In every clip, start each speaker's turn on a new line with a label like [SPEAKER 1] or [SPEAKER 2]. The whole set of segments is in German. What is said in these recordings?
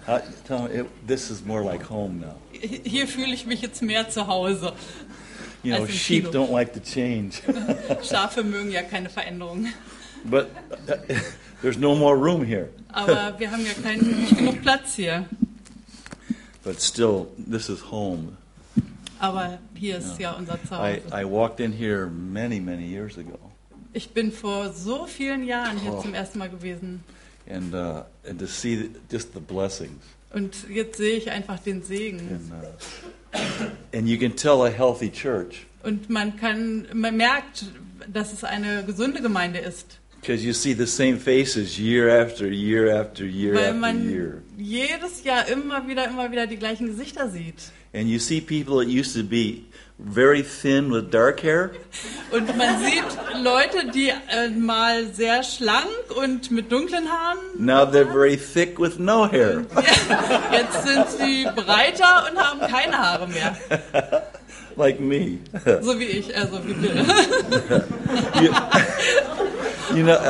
[SPEAKER 1] Tell me, this is more like home now.
[SPEAKER 2] Hier fühle ich mich jetzt mehr zu Hause.
[SPEAKER 1] You know,
[SPEAKER 2] als im
[SPEAKER 1] sheep
[SPEAKER 2] Kino.
[SPEAKER 1] don't like to change.
[SPEAKER 2] Schafe mögen ja keine Veränderung.
[SPEAKER 1] But there's no more room here.
[SPEAKER 2] Aber wir haben ja nicht genug Platz hier.
[SPEAKER 1] But still, this is home.
[SPEAKER 2] Aber hier ist ja unser Zuhause.
[SPEAKER 1] I walked in here many, many years ago.
[SPEAKER 2] Ich bin vor so vielen Jahren hier zum ersten Mal gewesen.
[SPEAKER 1] And to see just the blessings.
[SPEAKER 2] Und jetzt sehe ich einfach den Segen.
[SPEAKER 1] And you can tell a healthy church.
[SPEAKER 2] Und man merkt, dass es eine gesunde Gemeinde ist.
[SPEAKER 1] Because you see the same faces year after year after year
[SPEAKER 2] Weil
[SPEAKER 1] after
[SPEAKER 2] man
[SPEAKER 1] year.
[SPEAKER 2] jedes Jahr immer wieder die gleichen Gesichter sieht.
[SPEAKER 1] And you see people that used to be very thin with dark hair.
[SPEAKER 2] Und man sieht Leute, die mal sehr schlank und mit dunklen Haaren.
[SPEAKER 1] Now they're very thick with no hair.
[SPEAKER 2] Jetzt sind sie breiter und haben keine Haare mehr.
[SPEAKER 1] Like me.
[SPEAKER 2] So wie ich, also wie Bill.
[SPEAKER 1] You know,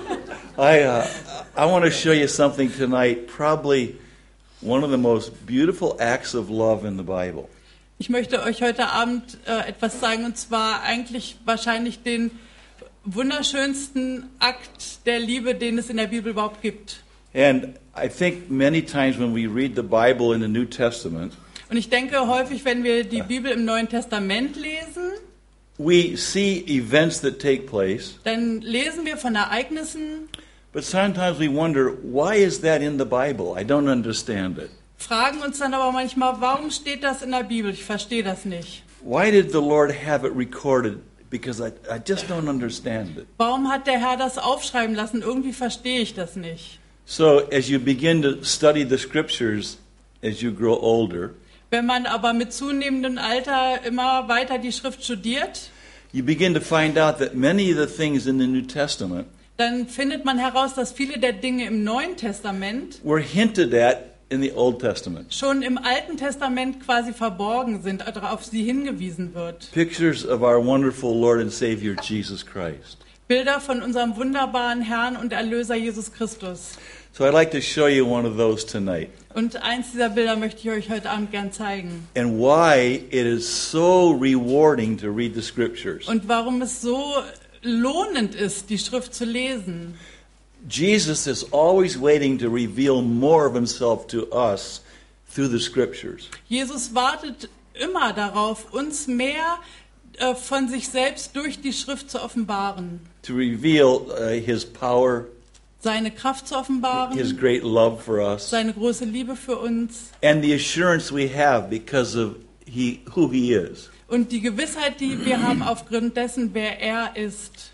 [SPEAKER 1] I want to show you something tonight, probably one of the most beautiful acts of love in the Bible.
[SPEAKER 2] Ich möchte euch heute Abend etwas zeigen, und zwar eigentlich wahrscheinlich den wunderschönsten Akt der Liebe, den es in der Bibel überhaupt gibt.
[SPEAKER 1] And I think many times when we read the Bible in the New Testament,
[SPEAKER 2] Und ich denke häufig, wenn wir die Bibel im Neuen Testament lesen,
[SPEAKER 1] we see events that take place,
[SPEAKER 2] dann lesen wir von Ereignissen,
[SPEAKER 1] but sometimes we wonder, why is that in the Bible? I don't understand it.
[SPEAKER 2] fragen uns dann aber manchmal, warum steht das in der Bibel? Ich verstehe das nicht.
[SPEAKER 1] Why did the Lord have it recorded? Because I just don't understand it.
[SPEAKER 2] Warum hat der Herr das aufschreiben lassen? Irgendwie verstehe ich das nicht.
[SPEAKER 1] So as you begin to study the scriptures as you grow older,
[SPEAKER 2] Wenn man aber mit zunehmendem Alter immer weiter die Schrift studiert,
[SPEAKER 1] you begin to find out that many of the things in the New Testament
[SPEAKER 2] dann findet man heraus, dass viele der Dinge im Neuen Testament
[SPEAKER 1] were hinted at in the Old Testament.
[SPEAKER 2] schon im Alten Testament quasi verborgen sind, also auf sie hingewiesen wird.
[SPEAKER 1] Pictures of our wonderful Lord and Savior Jesus Christ.
[SPEAKER 2] Bilder von unserem wunderbaren Herrn und Erlöser Jesus Christus.
[SPEAKER 1] So I'd like to show you one of those tonight.
[SPEAKER 2] Und eins dieser Bilder möchte ich euch heute Abend gern zeigen.
[SPEAKER 1] And why it is so rewarding to read the scriptures.
[SPEAKER 2] Und warum es so lohnend ist, die Schrift zu lesen.
[SPEAKER 1] Jesus is always waiting to reveal more of himself to us through the scriptures.
[SPEAKER 2] Jesus wartet immer darauf, uns mehr von sich selbst durch die Schrift zu offenbaren.
[SPEAKER 1] To reveal his power,
[SPEAKER 2] Seine Kraft zu offenbaren,
[SPEAKER 1] his great love for us,
[SPEAKER 2] seine große Liebe für uns
[SPEAKER 1] and the assurance we have because of who he is.
[SPEAKER 2] und die Gewissheit, die wir haben aufgrund dessen, wer er ist.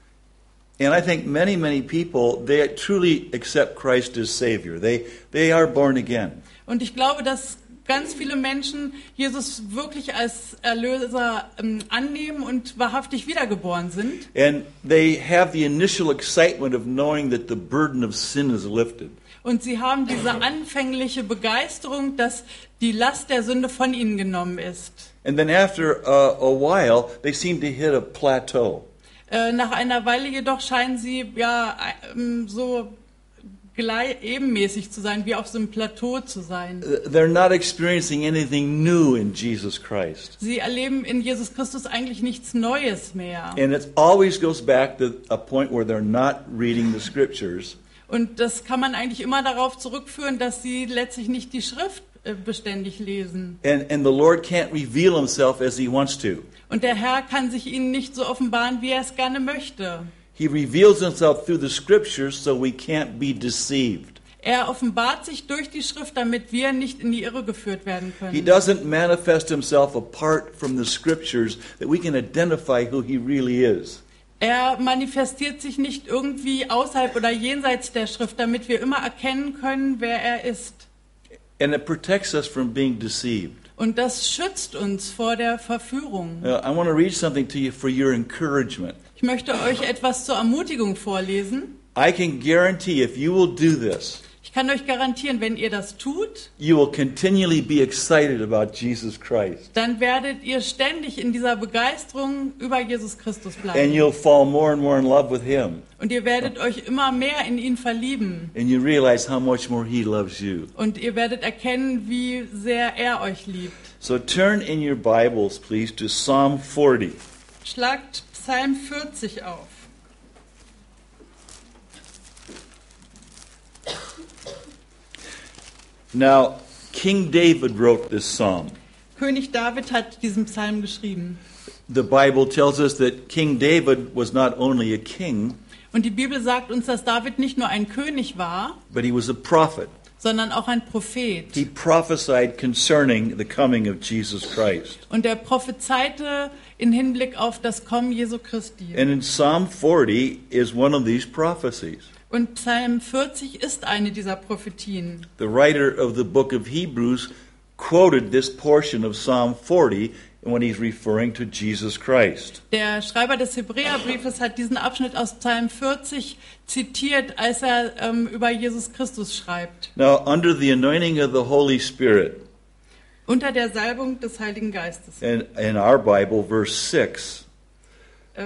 [SPEAKER 1] And I think many, many people, they truly accept Christ as Savior. They are born again.
[SPEAKER 2] Und ich glaube, dass ganz viele Menschen Jesus wirklich als Erlöser annehmen und wahrhaftig wiedergeboren sind.
[SPEAKER 1] And they have the initial excitement of knowing that the burden of sin is lifted.
[SPEAKER 2] Und sie haben diese anfängliche Begeisterung, dass die Last der Sünde von ihnen genommen ist.
[SPEAKER 1] And then after a while, they seem to hit a plateau.
[SPEAKER 2] Nach einer Weile jedoch scheinen sie so ebenmäßig zu sein, wie auf so einem Plateau zu sein.
[SPEAKER 1] They're not experiencing anything new in Jesus Christ.
[SPEAKER 2] Sie erleben in Jesus Christus eigentlich nichts Neues mehr.
[SPEAKER 1] And it always goes back to a point where they're not reading the scriptures.
[SPEAKER 2] Und das kann man eigentlich immer darauf zurückführen, dass sie letztlich nicht die Schrift beständig lesen.
[SPEAKER 1] And the Lord can't reveal himself as he wants to.
[SPEAKER 2] Und der Herr kann sich ihnen nicht so offenbaren, wie er es gerne möchte.
[SPEAKER 1] He reveals himself through the scriptures so we can't be deceived.
[SPEAKER 2] Er offenbart sich durch die Schrift, damit wir nicht in die Irre geführt werden
[SPEAKER 1] He
[SPEAKER 2] können.
[SPEAKER 1] doesn't manifest himself apart from the scriptures that we can identify who he really is.
[SPEAKER 2] Er manifestiert sich nicht irgendwie außerhalb oder jenseits der Schrift, damit wir immer erkennen können, wer er ist.
[SPEAKER 1] And it protects us from being deceived.
[SPEAKER 2] Und das schützt uns vor der Verführung.
[SPEAKER 1] I want to read something to you for your encouragement.
[SPEAKER 2] Ich möchte euch etwas zur Ermutigung vorlesen.
[SPEAKER 1] I can guarantee if you will do this,
[SPEAKER 2] Ich kann euch garantieren, wenn ihr das tut,
[SPEAKER 1] you will continually be excited about Jesus Christ.
[SPEAKER 2] dann werdet ihr ständig in dieser Begeisterung über Jesus Christus
[SPEAKER 1] And
[SPEAKER 2] bleiben.
[SPEAKER 1] you'll fall more and more in love with Him.
[SPEAKER 2] Und ihr werdet euch immer mehr in ihn verlieben.
[SPEAKER 1] And you realize how much more He loves you.
[SPEAKER 2] Und ihr werdet erkennen, wie sehr er euch liebt.
[SPEAKER 1] So turn in your Bibles, please, to Psalm 40.
[SPEAKER 2] Schlagt Psalm 40 auf.
[SPEAKER 1] Now, King David wrote this psalm.
[SPEAKER 2] König David hat diesen Psalm geschrieben.
[SPEAKER 1] The Bible tells us that King David was not only a king,
[SPEAKER 2] Und die Bibel sagt uns, dass David nicht nur ein König war,
[SPEAKER 1] but he was a prophet.
[SPEAKER 2] sondern auch ein Prophet.
[SPEAKER 1] He prophesied concerning the coming of Jesus Christ.
[SPEAKER 2] Und er prophezeite in Hinblick auf das Kommen Jesu Christi.
[SPEAKER 1] And in Psalm 40 is one of these prophecies.
[SPEAKER 2] Und Psalm 40 ist eine dieser Prophetien.
[SPEAKER 1] The writer of the book of Hebrews quoted this portion of Psalm 40 when he's referring to Jesus Christ.
[SPEAKER 2] Der Schreiber des Hebräerbriefes hat diesen Abschnitt aus Psalm 40 zitiert, als er über Jesus Christus schreibt.
[SPEAKER 1] Now, under the anointing of the Holy Spirit,
[SPEAKER 2] Unter der Salbung des Heiligen Geistes.
[SPEAKER 1] and in our Bible, verse 6,
[SPEAKER 2] Äh,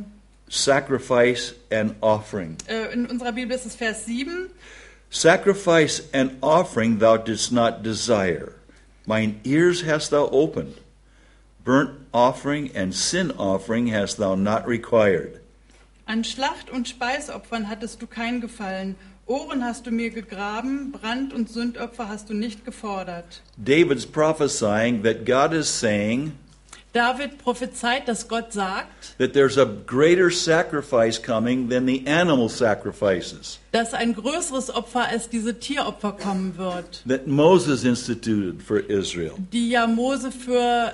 [SPEAKER 1] sacrifice and offering.
[SPEAKER 2] in unserer Bibel ist es Vers 7.
[SPEAKER 1] Sacrifice and offering thou didst not desire. Mine ears hast thou opened. Burnt offering and sin offering hast thou not required.
[SPEAKER 2] An Schlacht- und Speisopfern hattest du kein Gefallen. Ohren hast du mir gegraben, Brand- und Sündopfer hast du nicht gefordert.
[SPEAKER 1] David's prophesying that God is saying
[SPEAKER 2] David prophezeit, dass Gott sagt,
[SPEAKER 1] that there's a greater sacrifice coming than the animal sacrifices
[SPEAKER 2] dass ein größeres Opfer als diese Tieropfer kommen wird,
[SPEAKER 1] that Moses instituted for Israel.
[SPEAKER 2] die ja Mose für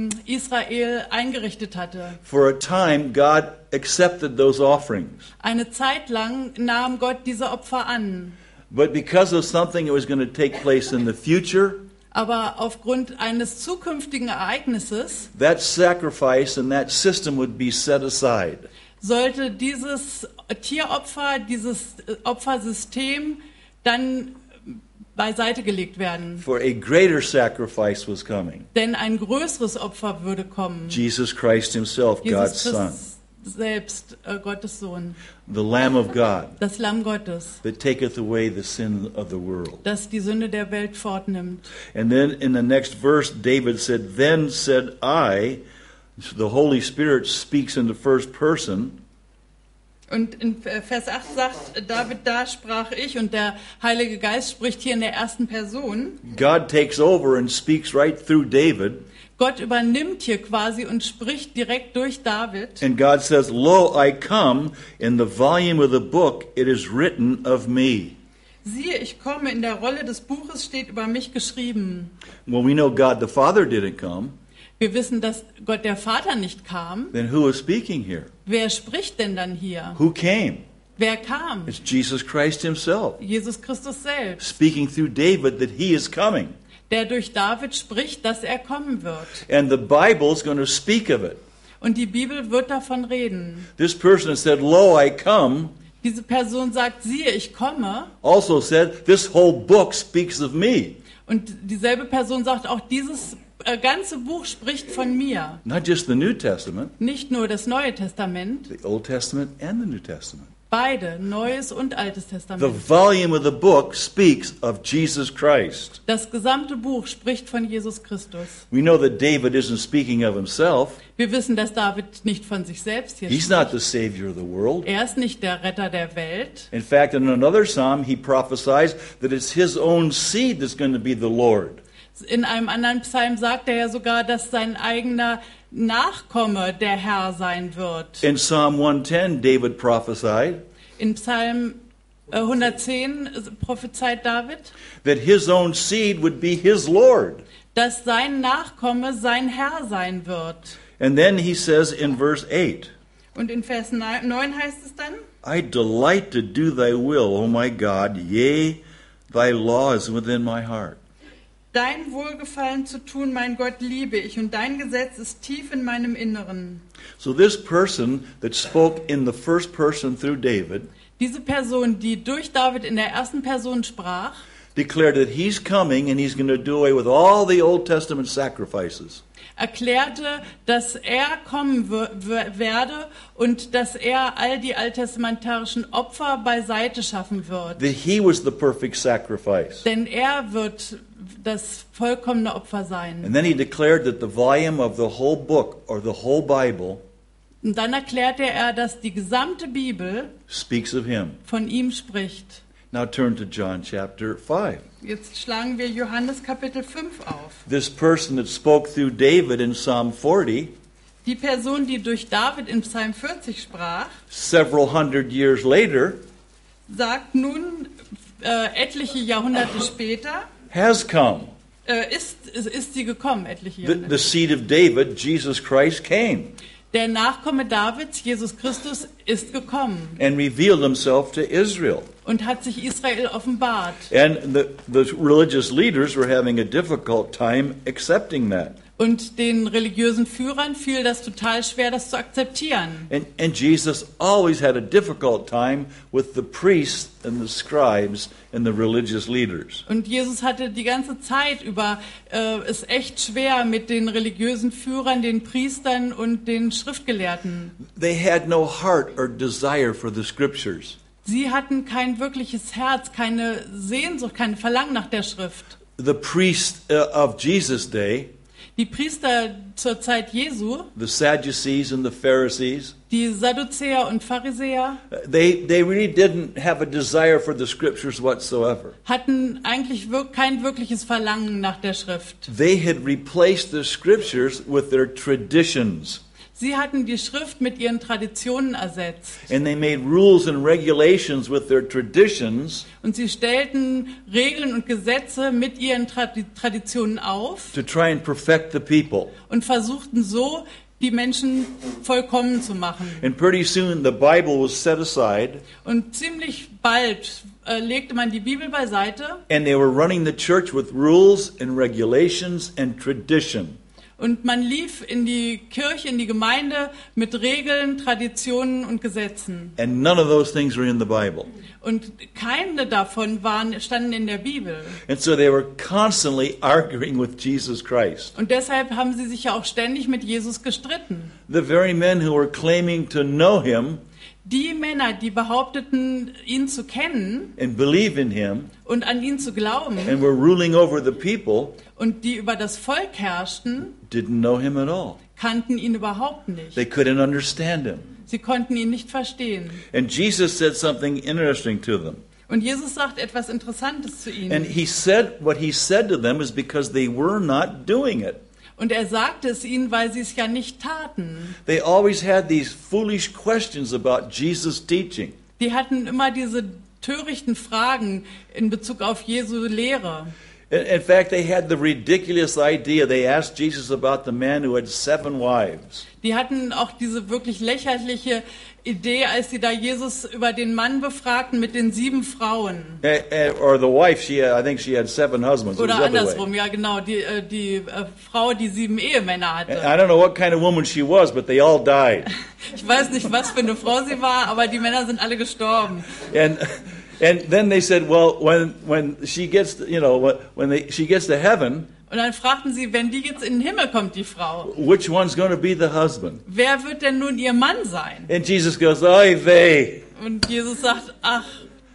[SPEAKER 2] Israel eingerichtet hatte.
[SPEAKER 1] For a time, God accepted those offerings.
[SPEAKER 2] Eine Zeit lang nahm Gott diese Opfer an.
[SPEAKER 1] But because of something that was going to take place in the future,
[SPEAKER 2] Aber aufgrund eines zukünftigen Ereignisses
[SPEAKER 1] that sacrifice and that system would be set aside.
[SPEAKER 2] sollte dieses Tieropfer, dieses Opfersystem dann beiseite gelegt werden.
[SPEAKER 1] For a greater sacrifice was coming.
[SPEAKER 2] Denn ein größeres Opfer würde kommen.
[SPEAKER 1] Jesus Christ himself, God's
[SPEAKER 2] Jesus
[SPEAKER 1] Son,
[SPEAKER 2] Christus selbst, Gottes Sohn,
[SPEAKER 1] the Lamb of God,
[SPEAKER 2] das Lamm Gottes,
[SPEAKER 1] that taketh away the sin of the world.
[SPEAKER 2] das die Sünde der Welt fortnimmt.
[SPEAKER 1] And then in the next verse, David said, Then said I, the Holy Spirit speaks in the first person,
[SPEAKER 2] Und in Vers 8 sagt David, da sprach ich, und der Heilige Geist spricht hier in der ersten Person.
[SPEAKER 1] God takes over and speaks right through David.
[SPEAKER 2] Gott übernimmt hier quasi und spricht direkt durch David.
[SPEAKER 1] And God says, Lo, I come, in the volume of the book it is written of me.
[SPEAKER 2] Siehe, ich komme, in der Rolle des Buches steht über mich geschrieben.
[SPEAKER 1] Well, we know God the Father didn't come.
[SPEAKER 2] Wir wissen, dass Gott der Vater nicht kam.
[SPEAKER 1] Then who is speaking here?
[SPEAKER 2] Wer spricht denn dann hier?
[SPEAKER 1] Who came?
[SPEAKER 2] Wer kam?
[SPEAKER 1] It's Jesus Christ himself,
[SPEAKER 2] Jesus Christus selbst,
[SPEAKER 1] speaking through David that he is coming.
[SPEAKER 2] der durch David spricht, dass er kommen wird.
[SPEAKER 1] And the Bible is going to speak of it.
[SPEAKER 2] Und die Bibel wird davon reden.
[SPEAKER 1] This person that said, Lo, I come,
[SPEAKER 2] Diese Person sagt, siehe, ich komme.
[SPEAKER 1] also said, This whole book speaks of me.
[SPEAKER 2] Und dieselbe Person sagt, auch dieses ganze Buch spricht von mir.
[SPEAKER 1] Not just the New Testament,
[SPEAKER 2] Nicht nur das Neue Testament,
[SPEAKER 1] the Old Testament and the New Testament.
[SPEAKER 2] beide, Neues und Altes
[SPEAKER 1] The
[SPEAKER 2] Testament.
[SPEAKER 1] volume of the book speaks of Jesus Christ.
[SPEAKER 2] Das gesamte Buch spricht von Jesus Christus.
[SPEAKER 1] We know that David isn't speaking of himself.
[SPEAKER 2] Wir wissen, dass David nicht von sich selbst hier
[SPEAKER 1] He's
[SPEAKER 2] spricht.
[SPEAKER 1] not the Savior of the world.
[SPEAKER 2] Er ist nicht der Retter der Welt.
[SPEAKER 1] In fact, in another psalm, he prophesies that it's his own seed that's going to be the Lord.
[SPEAKER 2] In einem anderen Psalm sagt er ja sogar, dass sein eigener Nachkomme der Herr sein wird.
[SPEAKER 1] In Psalm 110, David prophesied
[SPEAKER 2] In Psalm 110 prophezeit David,
[SPEAKER 1] that his own seed would be his Lord.
[SPEAKER 2] dass sein Nachkomme sein Herr sein wird.
[SPEAKER 1] And then he says in verse 8,
[SPEAKER 2] Und in Vers 9 heißt es dann,
[SPEAKER 1] I delight to do thy will, O my God, yea, thy law is within my heart.
[SPEAKER 2] dein Wohlgefallen zu tun, mein Gott, liebe ich, und dein Gesetz ist tief in meinem Inneren.
[SPEAKER 1] So this person that spoke in the first person through David
[SPEAKER 2] Diese Person, die durch David in der ersten Person sprach,
[SPEAKER 1] declared that he's coming and he's going to do away with all the Old Testament sacrifices.
[SPEAKER 2] erklärte, dass er kommen werde und dass er all die alttestamentarischen Opfer beiseite schaffen wird.
[SPEAKER 1] That he was the perfect sacrifice.
[SPEAKER 2] Denn er wird das vollkommene Opfer sein.
[SPEAKER 1] And then he declared that the volume of the whole book or the whole Bible
[SPEAKER 2] Und dann erklärte er, dass die gesamte Bibel
[SPEAKER 1] speaks of him.
[SPEAKER 2] von ihm spricht.
[SPEAKER 1] Now turn to John chapter 5.
[SPEAKER 2] Jetzt schlagen wir Johannes Kapitel 5 auf.
[SPEAKER 1] This person that spoke through David in Psalm 40,
[SPEAKER 2] Die Person, die durch David in Psalm 40 sprach,
[SPEAKER 1] several hundred years later,
[SPEAKER 2] sagt nun etliche Jahrhunderte später,
[SPEAKER 1] has come.
[SPEAKER 2] ist sie gekommen, etliche
[SPEAKER 1] The
[SPEAKER 2] Jahrhunderte.
[SPEAKER 1] seed of David, Jesus Christ, came
[SPEAKER 2] Der Nachkomme Davids, Jesus Christus, ist gekommen
[SPEAKER 1] and revealed himself to Israel.
[SPEAKER 2] und hat sich Israel offenbart.
[SPEAKER 1] And the religious leaders were having a difficult time accepting that.
[SPEAKER 2] Und den religiösen Führern fiel das total schwer, das zu akzeptieren.
[SPEAKER 1] And Jesus always had a difficult time with the priests and the scribes and the religious leaders.
[SPEAKER 2] Und Jesus hatte die ganze Zeit über es echt schwer mit den religiösen Führern, den Priestern und den Schriftgelehrten.
[SPEAKER 1] They had no heart or desire for the scriptures.
[SPEAKER 2] Sie hatten kein wirkliches Herz, keine Sehnsucht, kein Verlangen nach der Schrift.
[SPEAKER 1] The priests of Jesus' day,
[SPEAKER 2] Die Priester zur Zeit Jesu,
[SPEAKER 1] the Sadducees and the Pharisees,
[SPEAKER 2] die Sadduzäer und Pharisäer,
[SPEAKER 1] they really didn't have a desire for the scriptures whatsoever.
[SPEAKER 2] hatten eigentlich kein wirkliches Verlangen nach der Schrift.
[SPEAKER 1] They had replaced the scriptures with their traditions.
[SPEAKER 2] Sie hatten die Schrift mit ihren Traditionen ersetzt.
[SPEAKER 1] And they made rules and regulations with their traditions
[SPEAKER 2] Und sie stellten Regeln und Gesetze mit ihren Traditionen auf
[SPEAKER 1] to try and perfect the people.
[SPEAKER 2] und versuchten so, die Menschen vollkommen zu machen.
[SPEAKER 1] And pretty soon the Bible was set aside,
[SPEAKER 2] Und ziemlich bald legte man die Bibel beiseite
[SPEAKER 1] and they were running the church with rules and regulations and tradition.
[SPEAKER 2] und man lief in die Kirche, in die Gemeinde mit Regeln, Traditionen und Gesetzen.
[SPEAKER 1] And none of those things were in the Bible.
[SPEAKER 2] Und keine davon standen in der Bibel.
[SPEAKER 1] And so they were constantly arguing with Jesus Christ.
[SPEAKER 2] Und deshalb haben sie sich ja auch ständig mit Jesus gestritten.
[SPEAKER 1] The very men who were claiming to know him
[SPEAKER 2] Die Männer, die behaupteten, ihn zu kennen
[SPEAKER 1] and believe in him
[SPEAKER 2] und an ihn zu glauben
[SPEAKER 1] and were ruling over the people
[SPEAKER 2] und die über das Volk herrschten,
[SPEAKER 1] didn't know him at all.
[SPEAKER 2] kannten ihn überhaupt nicht.
[SPEAKER 1] They couldn't understand him.
[SPEAKER 2] Sie konnten ihn nicht verstehen.
[SPEAKER 1] And Jesus said something interesting to them.
[SPEAKER 2] Und Jesus sagt etwas Interessantes zu
[SPEAKER 1] And
[SPEAKER 2] ihnen.
[SPEAKER 1] he said, what he said to them is because they were not doing it.
[SPEAKER 2] Und er sagte es ihnen, weil sie es ja nicht taten.
[SPEAKER 1] They always had these foolish questions about Jesus' teaching.
[SPEAKER 2] Die hatten immer diese törichten Fragen in Bezug auf Jesu Lehre.
[SPEAKER 1] In fact, they had the ridiculous idea. They asked Jesus about the man who had 7 wives.
[SPEAKER 2] Die hatten auch diese wirklich lächerliche Idee, als sie da Jesus über den Mann befragten mit den 7 Frauen.
[SPEAKER 1] Or the wife, I think she had 7 husbands. It was
[SPEAKER 2] Oder
[SPEAKER 1] the other way.
[SPEAKER 2] andersrum, ja genau, die Frau, die 7 Ehemänner hatte.
[SPEAKER 1] I don't know what kind of woman she was, but they all died.
[SPEAKER 2] Ich weiß nicht, was für eine Frau sie war, aber die Männer sind alle gestorben.
[SPEAKER 1] And then they said, well, when she gets, she gets to heaven,
[SPEAKER 2] Und dann fragten sie, wenn die jetzt in den Himmel kommt, die Frau,
[SPEAKER 1] which one's going to be the husband?
[SPEAKER 2] wer wird denn nun ihr Mann sein?
[SPEAKER 1] And Jesus goes, oy vey.
[SPEAKER 2] Und Jesus sagt, ach,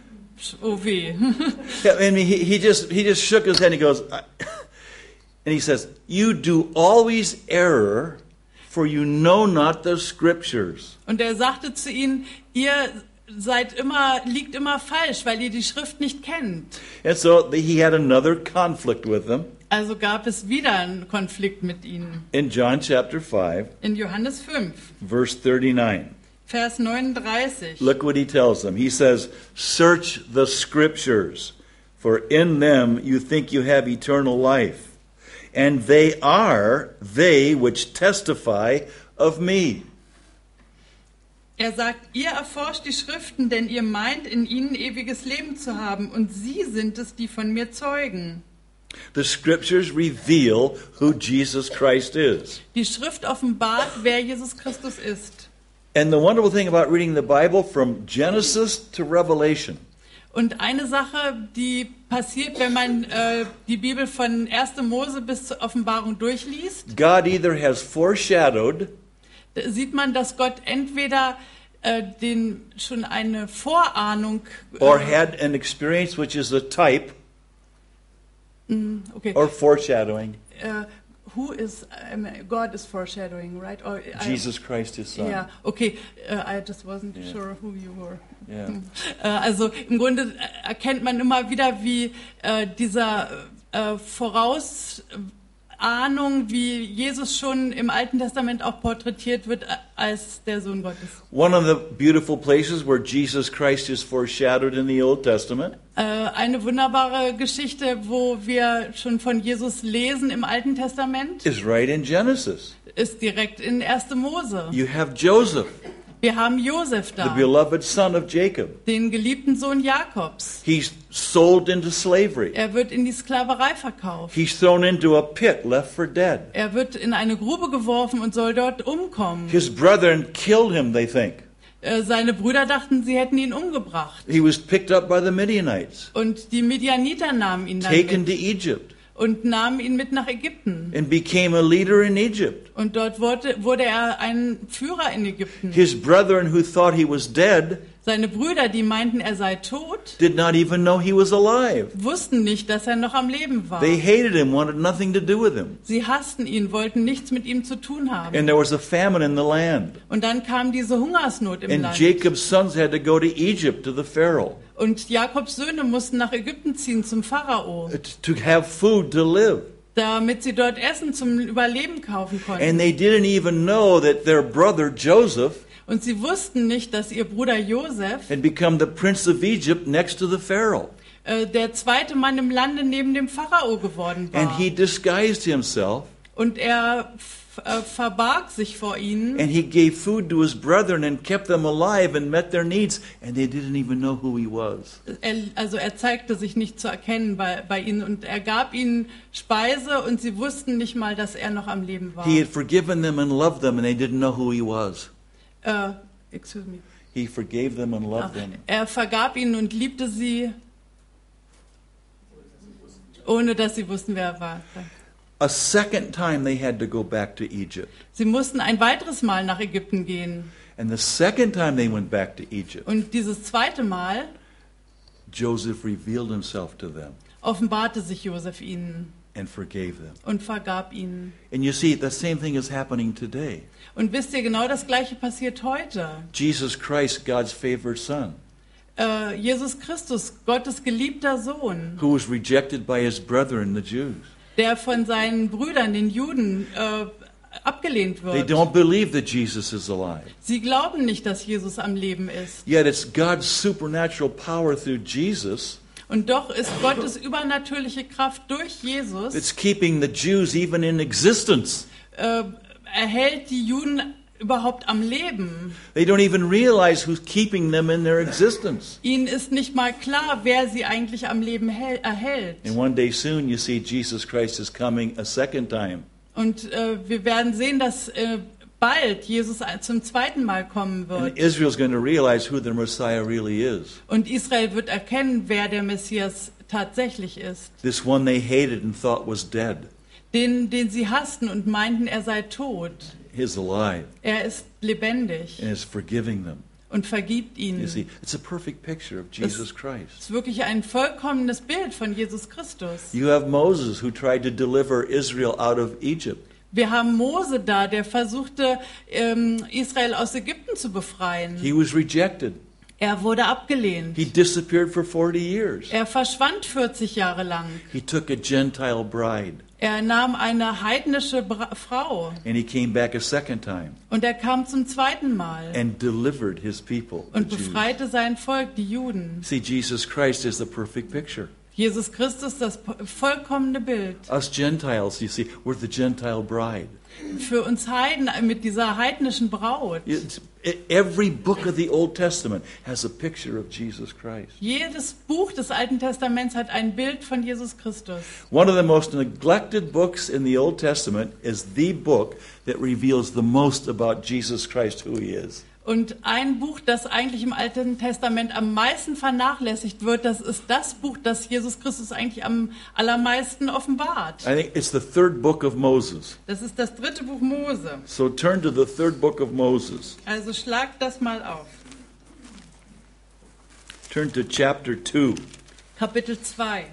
[SPEAKER 2] oh weh.
[SPEAKER 1] Yeah, I mean, he just shook his head and he goes, and he says, you do always err, for you know not the scriptures.
[SPEAKER 2] Und er sagte zu ihnen, ihr liegt immer falsch, weil ihr die Schrift nicht kennt.
[SPEAKER 1] And so he had another conflict with them
[SPEAKER 2] Also gab es wieder einen Konflikt mit ihnen.
[SPEAKER 1] in John chapter 5,
[SPEAKER 2] In Johannes 5,
[SPEAKER 1] verse 39.
[SPEAKER 2] Vers 39.
[SPEAKER 1] Look what he tells them. He says, search the scriptures, for in them you think you have eternal life. And they are they which testify of me.
[SPEAKER 2] Er sagt, ihr erforscht die Schriften, denn ihr meint, in ihnen ewiges Leben zu haben, und sie sind es, die von mir zeugen.
[SPEAKER 1] The scriptures reveal who Jesus Christ is.
[SPEAKER 2] Die Schrift offenbart, wer Jesus Christus ist.
[SPEAKER 1] And the wonderful thing about reading the Bible from Genesis to Revelation,
[SPEAKER 2] Und eine Sache, die passiert, wenn man die Bibel von 1. Mose bis zur Offenbarung durchliest,
[SPEAKER 1] God either has foreshadowed
[SPEAKER 2] da sieht man, dass Gott entweder schon eine Vorahnung
[SPEAKER 1] or had an experience which is a type
[SPEAKER 2] okay,
[SPEAKER 1] or foreshadowing
[SPEAKER 2] who is God is foreshadowing, right? Or,
[SPEAKER 1] Jesus Christ, his son.
[SPEAKER 2] Ja, okay, I just wasn't sure who you were.
[SPEAKER 1] Yeah.
[SPEAKER 2] Also im Grunde erkennt man immer wieder, wie dieser Vorausahnung, wie Jesus schon im Alten Testament auch porträtiert wird als der Sohn Gottes.
[SPEAKER 1] One of the beautiful places where Jesus Christ is foreshadowed in the Old Testament
[SPEAKER 2] Eine wunderbare Geschichte, wo wir schon von Jesus lesen im Alten Testament,
[SPEAKER 1] is right in Genesis.
[SPEAKER 2] ist direkt in 1. Mose.
[SPEAKER 1] You have Joseph,
[SPEAKER 2] Wir haben Josef
[SPEAKER 1] the
[SPEAKER 2] da,
[SPEAKER 1] beloved son of Jacob.
[SPEAKER 2] den geliebten Sohn Jakobs.
[SPEAKER 1] He's sold into slavery.
[SPEAKER 2] Er wird in die Sklaverei verkauft.
[SPEAKER 1] He's thrown into a pit, left for dead.
[SPEAKER 2] Er wird in eine Grube geworfen und soll dort umkommen.
[SPEAKER 1] His brethren killed him, they think.
[SPEAKER 2] Seine Brüder dachten, sie hätten ihn umgebracht.
[SPEAKER 1] He was picked up by the Midianites,
[SPEAKER 2] Und die Midianiter nahmen ihn dann
[SPEAKER 1] taken to
[SPEAKER 2] mit
[SPEAKER 1] Egypt,
[SPEAKER 2] und nahmen ihn mit nach Ägypten.
[SPEAKER 1] and became a leader in Egypt.
[SPEAKER 2] Und dort wurde er ein Führer in Ägypten.
[SPEAKER 1] His brethren who thought he was dead
[SPEAKER 2] Seine Brüder, die meinten, er sei tot,
[SPEAKER 1] did not even know he was alive.
[SPEAKER 2] wussten nicht, dass er noch am Leben war.
[SPEAKER 1] They hated him, wanted nothing to do with him.
[SPEAKER 2] Sie hassten ihn, wollten nichts mit ihm zu tun haben.
[SPEAKER 1] And there was a famine in the land.
[SPEAKER 2] Und dann kam diese Hungersnot im
[SPEAKER 1] And
[SPEAKER 2] Land.
[SPEAKER 1] Jacob's sons had to go to Egypt to the Pharaoh
[SPEAKER 2] Und Jakobs Söhne mussten nach Ägypten ziehen zum Pharao,
[SPEAKER 1] to have food to live.
[SPEAKER 2] damit sie dort Essen zum Überleben kaufen konnten.
[SPEAKER 1] And they didn't even know that their brother Joseph
[SPEAKER 2] Und sie wussten nicht, dass ihr Bruder Josef
[SPEAKER 1] had become the prince of Egypt next to the Pharaoh.
[SPEAKER 2] der zweite Mann im Lande neben dem Pharao geworden war.
[SPEAKER 1] And he disguised himself,
[SPEAKER 2] Und er verbarg sich vor ihnen.
[SPEAKER 1] and he gave food to his brethren and kept them alive and met their needs, and they didn't even know who he was.
[SPEAKER 2] Er zeigte sich nicht zu erkennen bei ihnen und er gab ihnen Speise und sie wussten nicht mal, dass er noch am Leben war.
[SPEAKER 1] He had forgiven them and loved them, and they didn't know who he was.
[SPEAKER 2] Excuse me.
[SPEAKER 1] He forgave them and loved them.
[SPEAKER 2] Er vergab ihnen und liebte sie, ohne dass sie wussten, wer er war.
[SPEAKER 1] A second time they had to go back to Egypt.
[SPEAKER 2] Sie mussten ein weiteres Mal nach Ägypten gehen.
[SPEAKER 1] And the second time they went back to Egypt,
[SPEAKER 2] Und dieses zweite Mal
[SPEAKER 1] Joseph revealed himself to them
[SPEAKER 2] offenbarte sich Josef ihnen
[SPEAKER 1] and forgave them.
[SPEAKER 2] und vergab ihnen.
[SPEAKER 1] And you see, the same thing is happening today.
[SPEAKER 2] Und wisst ihr, genau das Gleiche passiert heute.
[SPEAKER 1] Jesus Christ, God's favorite son,
[SPEAKER 2] Jesus Christus, Gottes geliebter Sohn,
[SPEAKER 1] who was rejected by his brethren, the Jews.
[SPEAKER 2] der von seinen Brüdern, den Juden, abgelehnt
[SPEAKER 1] They
[SPEAKER 2] wird.
[SPEAKER 1] don't believe that Jesus is alive.
[SPEAKER 2] Sie glauben nicht, dass Jesus am Leben ist.
[SPEAKER 1] Yet it's God's supernatural power through Jesus
[SPEAKER 2] Und doch ist Gottes übernatürliche Kraft durch Jesus,
[SPEAKER 1] that's keeping the Jews even in existence.
[SPEAKER 2] erhält die Juden überhaupt am Leben.
[SPEAKER 1] They don't even realize who's keeping them in their existence.
[SPEAKER 2] Ihnen ist nicht mal klar, wer sie eigentlich am Leben erhält.
[SPEAKER 1] And one day soon you see Jesus Christ is coming a second time.
[SPEAKER 2] Und wir werden sehen, dass bald Jesus zum zweiten Mal kommen
[SPEAKER 1] And
[SPEAKER 2] wird.
[SPEAKER 1] Israel's going to realize who their Messiah really is.
[SPEAKER 2] Und Israel wird erkennen, wer der Messias tatsächlich ist.
[SPEAKER 1] This one they hated and thought was dead
[SPEAKER 2] Den sie hassten und meinten, er sei tot.
[SPEAKER 1] is alive
[SPEAKER 2] Er ist lebendig
[SPEAKER 1] and is forgiving them.
[SPEAKER 2] und vergibt
[SPEAKER 1] You
[SPEAKER 2] ihnen.
[SPEAKER 1] see, it's a perfect picture of Jesus Christ.
[SPEAKER 2] Es ist wirklich ein vollkommenes Bild von Jesus Christus.
[SPEAKER 1] You have Moses who tried to deliver Israel out of Egypt.
[SPEAKER 2] Wir haben Mose da, der versuchte, Israel aus Ägypten zu befreien.
[SPEAKER 1] He was rejected.
[SPEAKER 2] Er wurde abgelehnt.
[SPEAKER 1] He disappeared for 40 years.
[SPEAKER 2] Er verschwand 40 Jahre lang.
[SPEAKER 1] He took a Gentile bride
[SPEAKER 2] Er nahm eine heidnische Frau
[SPEAKER 1] and he came back a second time
[SPEAKER 2] und er kam zum zweiten Mal
[SPEAKER 1] and delivered his people, the
[SPEAKER 2] und
[SPEAKER 1] Jews.
[SPEAKER 2] befreite sein Volk, die Juden.
[SPEAKER 1] See, Jesus Christ is the perfect picture.
[SPEAKER 2] Jesus Christus, das vollkommene Bild.
[SPEAKER 1] Us Gentiles, you see, we're the Gentile bride.
[SPEAKER 2] Für uns Heiden mit dieser heidnischen Braut.
[SPEAKER 1] Every book of the Old Testament has a picture of Jesus Christ.
[SPEAKER 2] Jedes Buch des Alten Testaments hat ein Bild von Jesus Christus.
[SPEAKER 1] One of the most neglected books in the Old Testament is the book that reveals the most about Jesus Christ, who he is.
[SPEAKER 2] Und ein Buch, das eigentlich im Alten Testament am meisten vernachlässigt wird, das ist das Buch, das Jesus Christus eigentlich am allermeisten offenbart.
[SPEAKER 1] I think it's the third book of Moses.
[SPEAKER 2] Das ist das 3. Buch Mose.
[SPEAKER 1] So turn to the third book of Moses.
[SPEAKER 2] Also schlagt das mal auf.
[SPEAKER 1] Turn to chapter 2.
[SPEAKER 2] Kapitel 2.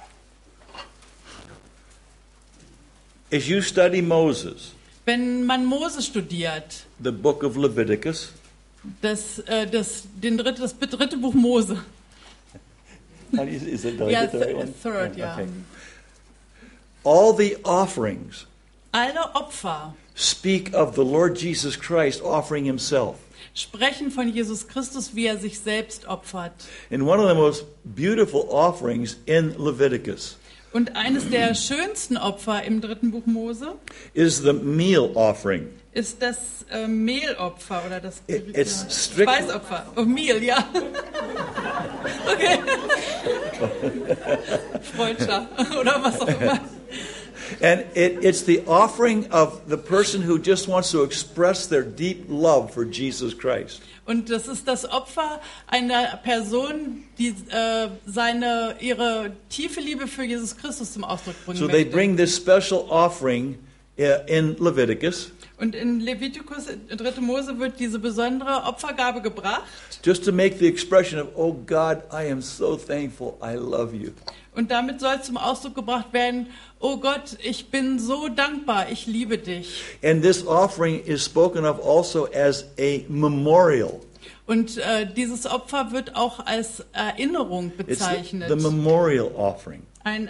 [SPEAKER 1] As you study Moses,
[SPEAKER 2] Wenn man Mose studiert,
[SPEAKER 1] the book of Leviticus,
[SPEAKER 2] das dritte Buch Mose.
[SPEAKER 1] how do you, is it, did I
[SPEAKER 2] Ja,
[SPEAKER 1] get the right one?
[SPEAKER 2] third, ja.
[SPEAKER 1] Okay. All the offerings
[SPEAKER 2] Alle Opfer
[SPEAKER 1] speak of the Lord Jesus Christ offering himself.
[SPEAKER 2] sprechen von Jesus Christus, wie er sich selbst opfert.
[SPEAKER 1] And one of the most beautiful offerings in Leviticus
[SPEAKER 2] Und eines der schönsten Opfer im 3. Buch Mose
[SPEAKER 1] is the meal offering.
[SPEAKER 2] ist das Mehlopfer oder das
[SPEAKER 1] It's strict,
[SPEAKER 2] Speisopfer. Oh, Mehl, ja. Okay. Freudscher oder was auch immer.
[SPEAKER 1] and it's the offering of the person who just wants to express their deep love for Jesus Christ.
[SPEAKER 2] Und das ist das Opfer einer Person, die ihre tiefe Liebe für Jesus Christus zum Ausdruck bringen
[SPEAKER 1] So they
[SPEAKER 2] möchte.
[SPEAKER 1] bring this special offering in Leviticus
[SPEAKER 2] Und in Levitikus, 3. Mose, wird diese besondere Opfergabe gebracht.
[SPEAKER 1] just to make the expression of, oh God, I am so thankful, I love you.
[SPEAKER 2] Und damit soll zum Ausdruck gebracht werden, oh Gott, ich bin so dankbar, ich liebe dich.
[SPEAKER 1] And this offering is spoken of also as a memorial.
[SPEAKER 2] Und dieses Opfer wird auch als Erinnerung
[SPEAKER 1] It's
[SPEAKER 2] bezeichnet.
[SPEAKER 1] the memorial offering.
[SPEAKER 2] Ein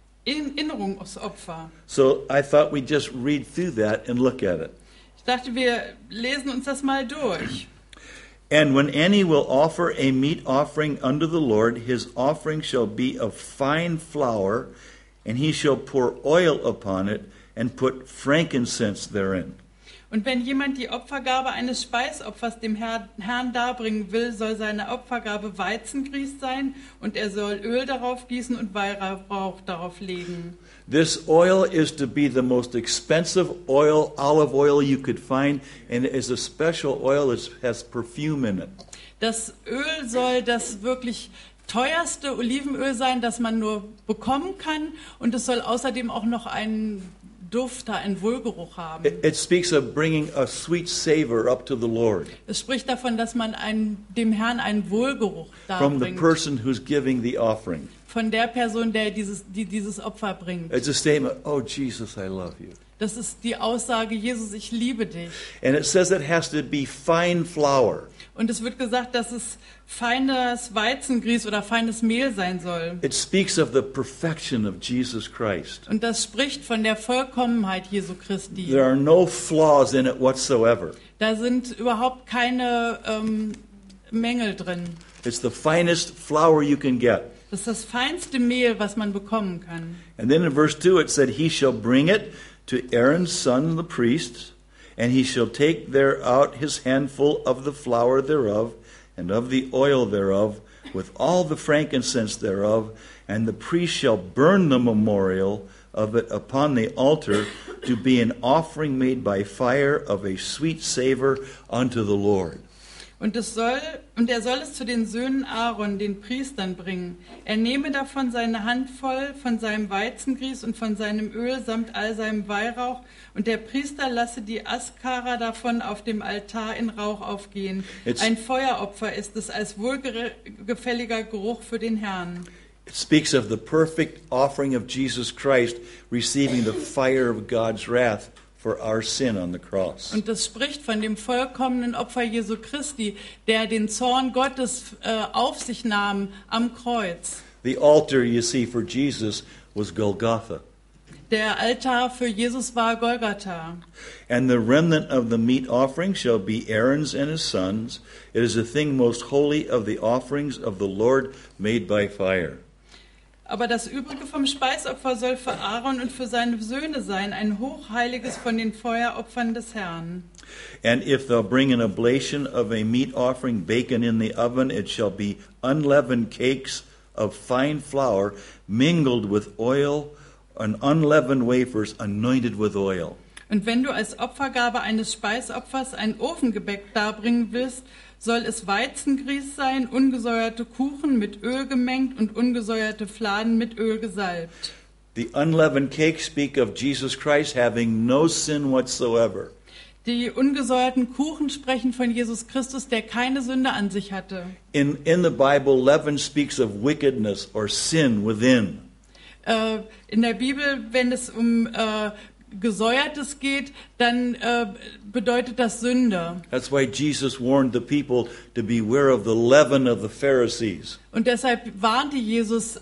[SPEAKER 2] Erinnerungsopfer.
[SPEAKER 1] So I thought we'd just read through that and look at it.
[SPEAKER 2] Ich dachte, wir lesen uns das mal durch.
[SPEAKER 1] And when any will offer a meat offering unto the Lord, his offering shall be of fine flour, and he shall pour oil upon it, and put frankincense therein.
[SPEAKER 2] Und wenn jemand die Opfergabe eines Speisopfers dem Herrn darbringen will, soll seine Opfergabe Weizengrieß sein, und er soll Öl darauf gießen und Weihrauch darauf legen.
[SPEAKER 1] This oil is to be the most expensive oil, olive oil you could find, and it is a special oil that has perfume in it.
[SPEAKER 2] Das Öl soll das wirklich teuerste Olivenöl sein, das man nur bekommen kann, und es soll außerdem auch noch einen Duft, einen Wohlgeruch haben.
[SPEAKER 1] It speaks of bringing a sweet savor up to the Lord
[SPEAKER 2] Es spricht davon, dass man dem Herrn einen Wohlgeruch
[SPEAKER 1] from the
[SPEAKER 2] darbringt.
[SPEAKER 1] person who's giving the offering.
[SPEAKER 2] Von der Person, die dieses Opfer bringt.
[SPEAKER 1] It's a statement, oh Jesus, I love you.
[SPEAKER 2] Das ist die Aussage, Jesus, ich liebe dich.
[SPEAKER 1] And it says it has to be fine flour.
[SPEAKER 2] Und es wird gesagt, dass es feines Weizengrieß oder feines Mehl sein soll.
[SPEAKER 1] It speaks of the perfection of Jesus Christ.
[SPEAKER 2] Und das spricht von der Vollkommenheit Jesu Christi.
[SPEAKER 1] There are no flaws in it whatsoever.
[SPEAKER 2] Da sind überhaupt keine Mängel drin.
[SPEAKER 1] It's the finest flour you can get.
[SPEAKER 2] Das ist das feinste Mehl, was man bekommen kann.
[SPEAKER 1] And then in verse 2 it said, he shall bring it to Aaron's son the priest, and he shall take there out his handful of the flour thereof, and of the oil thereof, with all the frankincense thereof, and the priest shall burn the memorial of it upon the altar to be an offering made by fire of a sweet savor unto the Lord.
[SPEAKER 2] Und er soll es zu den Söhnen Aaron, den Priestern, bringen. Er nehme davon seine Handvoll von seinem Weizengrieß und von seinem Öl samt all seinem Weihrauch, und der Priester lasse die Askara davon auf dem Altar in Rauch aufgehen. Ein Feueropfer ist es als wohlgefälliger Geruch für den Herrn.
[SPEAKER 1] It speaks of the perfect offering of Jesus Christ receiving the fire of God's wrath for our sin on the cross.
[SPEAKER 2] Und das spricht von dem vollkommenen Opfer Jesu Christi, der den Zorn Gottes auf sich nahm am Kreuz.
[SPEAKER 1] The altar, you see, for Jesus was Golgotha.
[SPEAKER 2] Der Altar für Jesus war Golgatha.
[SPEAKER 1] And the remnant of the meat offering shall be Aaron's and his sons. It is a thing most holy of the offerings of the Lord made by fire.
[SPEAKER 2] Aber das Übrige vom Speisopfer soll für Aaron und für seine Söhne sein, ein hochheiliges von den Feueropfern des Herrn.
[SPEAKER 1] And if thou bring an oblation of a meat offering baken in the oven, it shall be unleavened cakes of fine flour mingled with oil, and unleavened wafers anointed with oil.
[SPEAKER 2] Und wenn du als Opfergabe eines Speisopfers ein Ofengebäck darbringen willst, soll es Weizengrieß sein, ungesäuerte Kuchen mit Öl gemengt und ungesäuerte Fladen mit Öl gesalbt.
[SPEAKER 1] The unleavened cakes speak of Jesus Christ having no sin whatsoever.
[SPEAKER 2] Die ungesäuerten Kuchen sprechen von Jesus Christus, der keine Sünde an sich hatte.
[SPEAKER 1] In the Bible, leaven speaks of wickedness or sin within.
[SPEAKER 2] In der Bibel, wenn es um Gesäuertes geht, dann bedeutet das Sünde.
[SPEAKER 1] That's why Jesus warned the people to beware of the leaven of the Pharisees.
[SPEAKER 2] Und deshalb warnte Jesus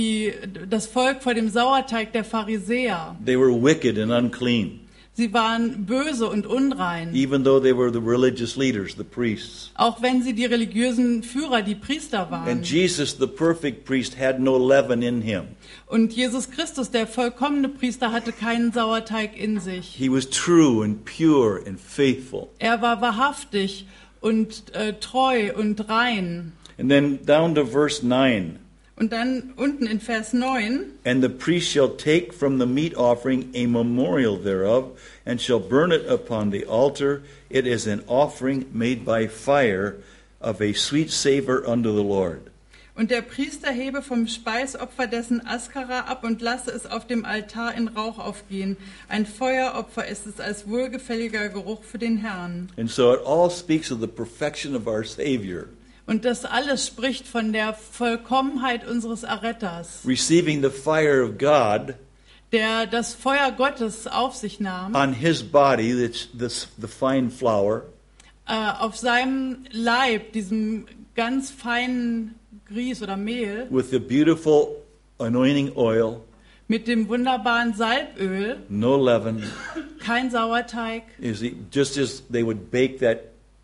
[SPEAKER 2] das Volk vor dem Sauerteig der Pharisäer.
[SPEAKER 1] They were wicked and unclean,
[SPEAKER 2] Sie waren böse und unrein,
[SPEAKER 1] even though they were the religious leaders, the priests.
[SPEAKER 2] auch wenn sie die religiösen Führer, die Priester waren.
[SPEAKER 1] And Jesus, the perfect priest, had no leaven in him.
[SPEAKER 2] Und Jesus Christus, der vollkommene Priester, hatte keinen Sauerteig in sich.
[SPEAKER 1] He was true and pure and faithful.
[SPEAKER 2] Er war wahrhaftig und treu und rein.
[SPEAKER 1] And then down to verse 9.
[SPEAKER 2] Und dann unten in Vers 9.
[SPEAKER 1] And the priest shall take from the meat offering a memorial thereof, and shall burn it upon the altar. It is an offering made by fire, of a sweet savor unto the Lord.
[SPEAKER 2] Und der Priester hebe vom Speisopfer dessen Askara ab und lasse es auf dem Altar in Rauch aufgehen. Ein Feueropfer ist es als wohlgefälliger Geruch für den Herrn.
[SPEAKER 1] And so it all speaks of the perfection of our Savior,
[SPEAKER 2] Und das alles spricht von der Vollkommenheit unseres Erretters,
[SPEAKER 1] receiving the fire of God
[SPEAKER 2] der das Feuer Gottes auf sich nahm,
[SPEAKER 1] on his body, the fine flour,
[SPEAKER 2] auf seinem Leib, diesem ganz feinen Grieß oder Mehl,
[SPEAKER 1] with the beautiful anointing oil,
[SPEAKER 2] mit dem wunderbaren Salböl,
[SPEAKER 1] no leaven.
[SPEAKER 2] kein Sauerteig,
[SPEAKER 1] Just as they would bake that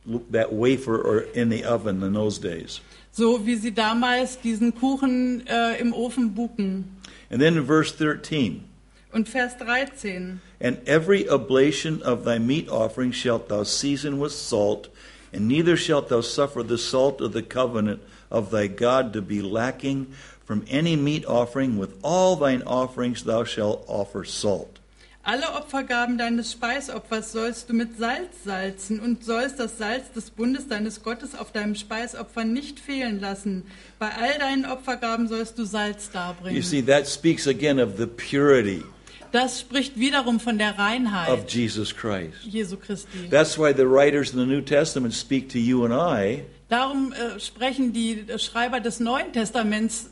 [SPEAKER 1] wafer or in the oven in those days.
[SPEAKER 2] so wie sie damals diesen Kuchen im Ofen buken.
[SPEAKER 1] And then in verse 13,
[SPEAKER 2] Und Vers 13.
[SPEAKER 1] and every oblation of thy meat offering shalt thou season with salt, and neither shalt thou suffer the salt of the covenant of thy God to be lacking from any meat offering. With all thine offerings thou shalt offer salt.
[SPEAKER 2] Alle Opfergaben deines Speisopfers sollst du mit Salz salzen und sollst das Salz des Bundes deines Gottes auf deinem Speisopfer nicht fehlen lassen. Bei all deinen Opfergaben sollst du Salz
[SPEAKER 1] You
[SPEAKER 2] darbringen.
[SPEAKER 1] see, that speaks again of the purity
[SPEAKER 2] Das spricht wiederum von der
[SPEAKER 1] of
[SPEAKER 2] Reinheit
[SPEAKER 1] Jesus Christ.
[SPEAKER 2] Jesu Christi.
[SPEAKER 1] That's why the writers in the New Testament speak to you and I
[SPEAKER 2] Darum sprechen die Schreiber des Neuen Testaments,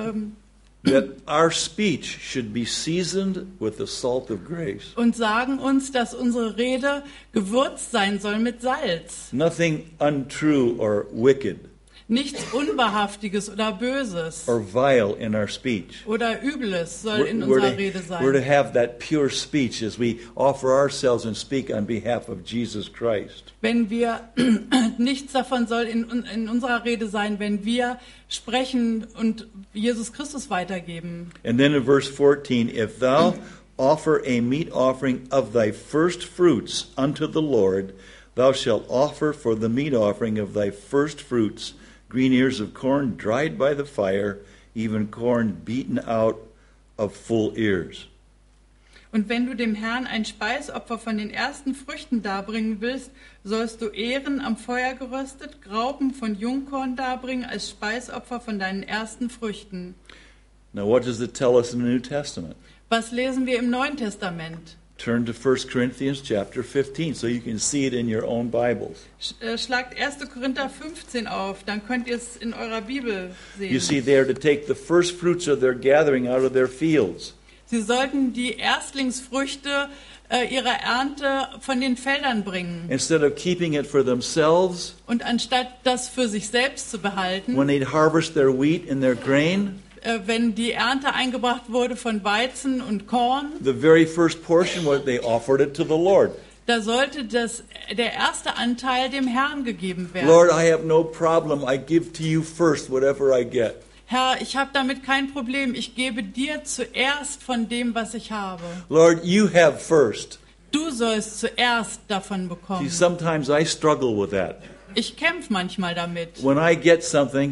[SPEAKER 1] that our speech should be seasoned with the salt of grace.
[SPEAKER 2] und sagen uns, dass unsere Rede gewürzt sein soll mit Salz.
[SPEAKER 1] Nothing untrue or wicked
[SPEAKER 2] Nichts Unwahrhaftiges oder Böses
[SPEAKER 1] or vile in our speech.
[SPEAKER 2] oder Übles soll in unserer Rede
[SPEAKER 1] We're to
[SPEAKER 2] sein.
[SPEAKER 1] have that pure speech as we offer ourselves and speak on behalf of Jesus Christ.
[SPEAKER 2] Wenn wir, nichts davon soll in unserer Rede sein, wenn wir sprechen und Jesus Christus weitergeben.
[SPEAKER 1] And then in verse 14, if thou offer a meat offering of thy first fruits unto the Lord, thou shalt offer for the meat offering of thy first fruits green ears of corn dried by the fire, even corn beaten out of full ears.
[SPEAKER 2] Und wenn du dem Herrn ein Speisopfer von den ersten Früchten darbringen willst, sollst du Ähren am Feuer geröstet, Graupen von Jungkorn darbringen als Speisopfer von deinen ersten Früchten.
[SPEAKER 1] Now what does it tell us in the New Testament?
[SPEAKER 2] Was lesen wir im Neuen Testament?
[SPEAKER 1] Turn to 1 Corinthians chapter 15 so you can see it in your own Bibles.
[SPEAKER 2] Schlagt 1. Korinther 15 auf, dann könnt ihr es in eurer Bibel
[SPEAKER 1] You
[SPEAKER 2] sehen.
[SPEAKER 1] see, they are to take the first fruits of their gathering out of their fields.
[SPEAKER 2] Sie sollten die Erstlingsfrüchte ihrer Ernte von den Feldern bringen.
[SPEAKER 1] Instead of keeping it for themselves,
[SPEAKER 2] Und anstatt das für sich selbst zu behalten,
[SPEAKER 1] when they'd harvest their wheat and their grain,
[SPEAKER 2] wenn die Ernte eingebracht wurde von Weizen und Korn,
[SPEAKER 1] the very first portion, they offered it to the Lord.
[SPEAKER 2] da sollte der erste Anteil dem Herrn gegeben werden.
[SPEAKER 1] Lord, I have no problem. I give to you first whatever I get.
[SPEAKER 2] Herr, ich habe damit kein Problem. Ich gebe dir zuerst von dem, was ich habe.
[SPEAKER 1] Lord, you have first.
[SPEAKER 2] Du sollst zuerst davon
[SPEAKER 1] See,
[SPEAKER 2] bekommen.
[SPEAKER 1] sometimes I struggle with that.
[SPEAKER 2] Ich kämpfe manchmal damit.
[SPEAKER 1] When I get something,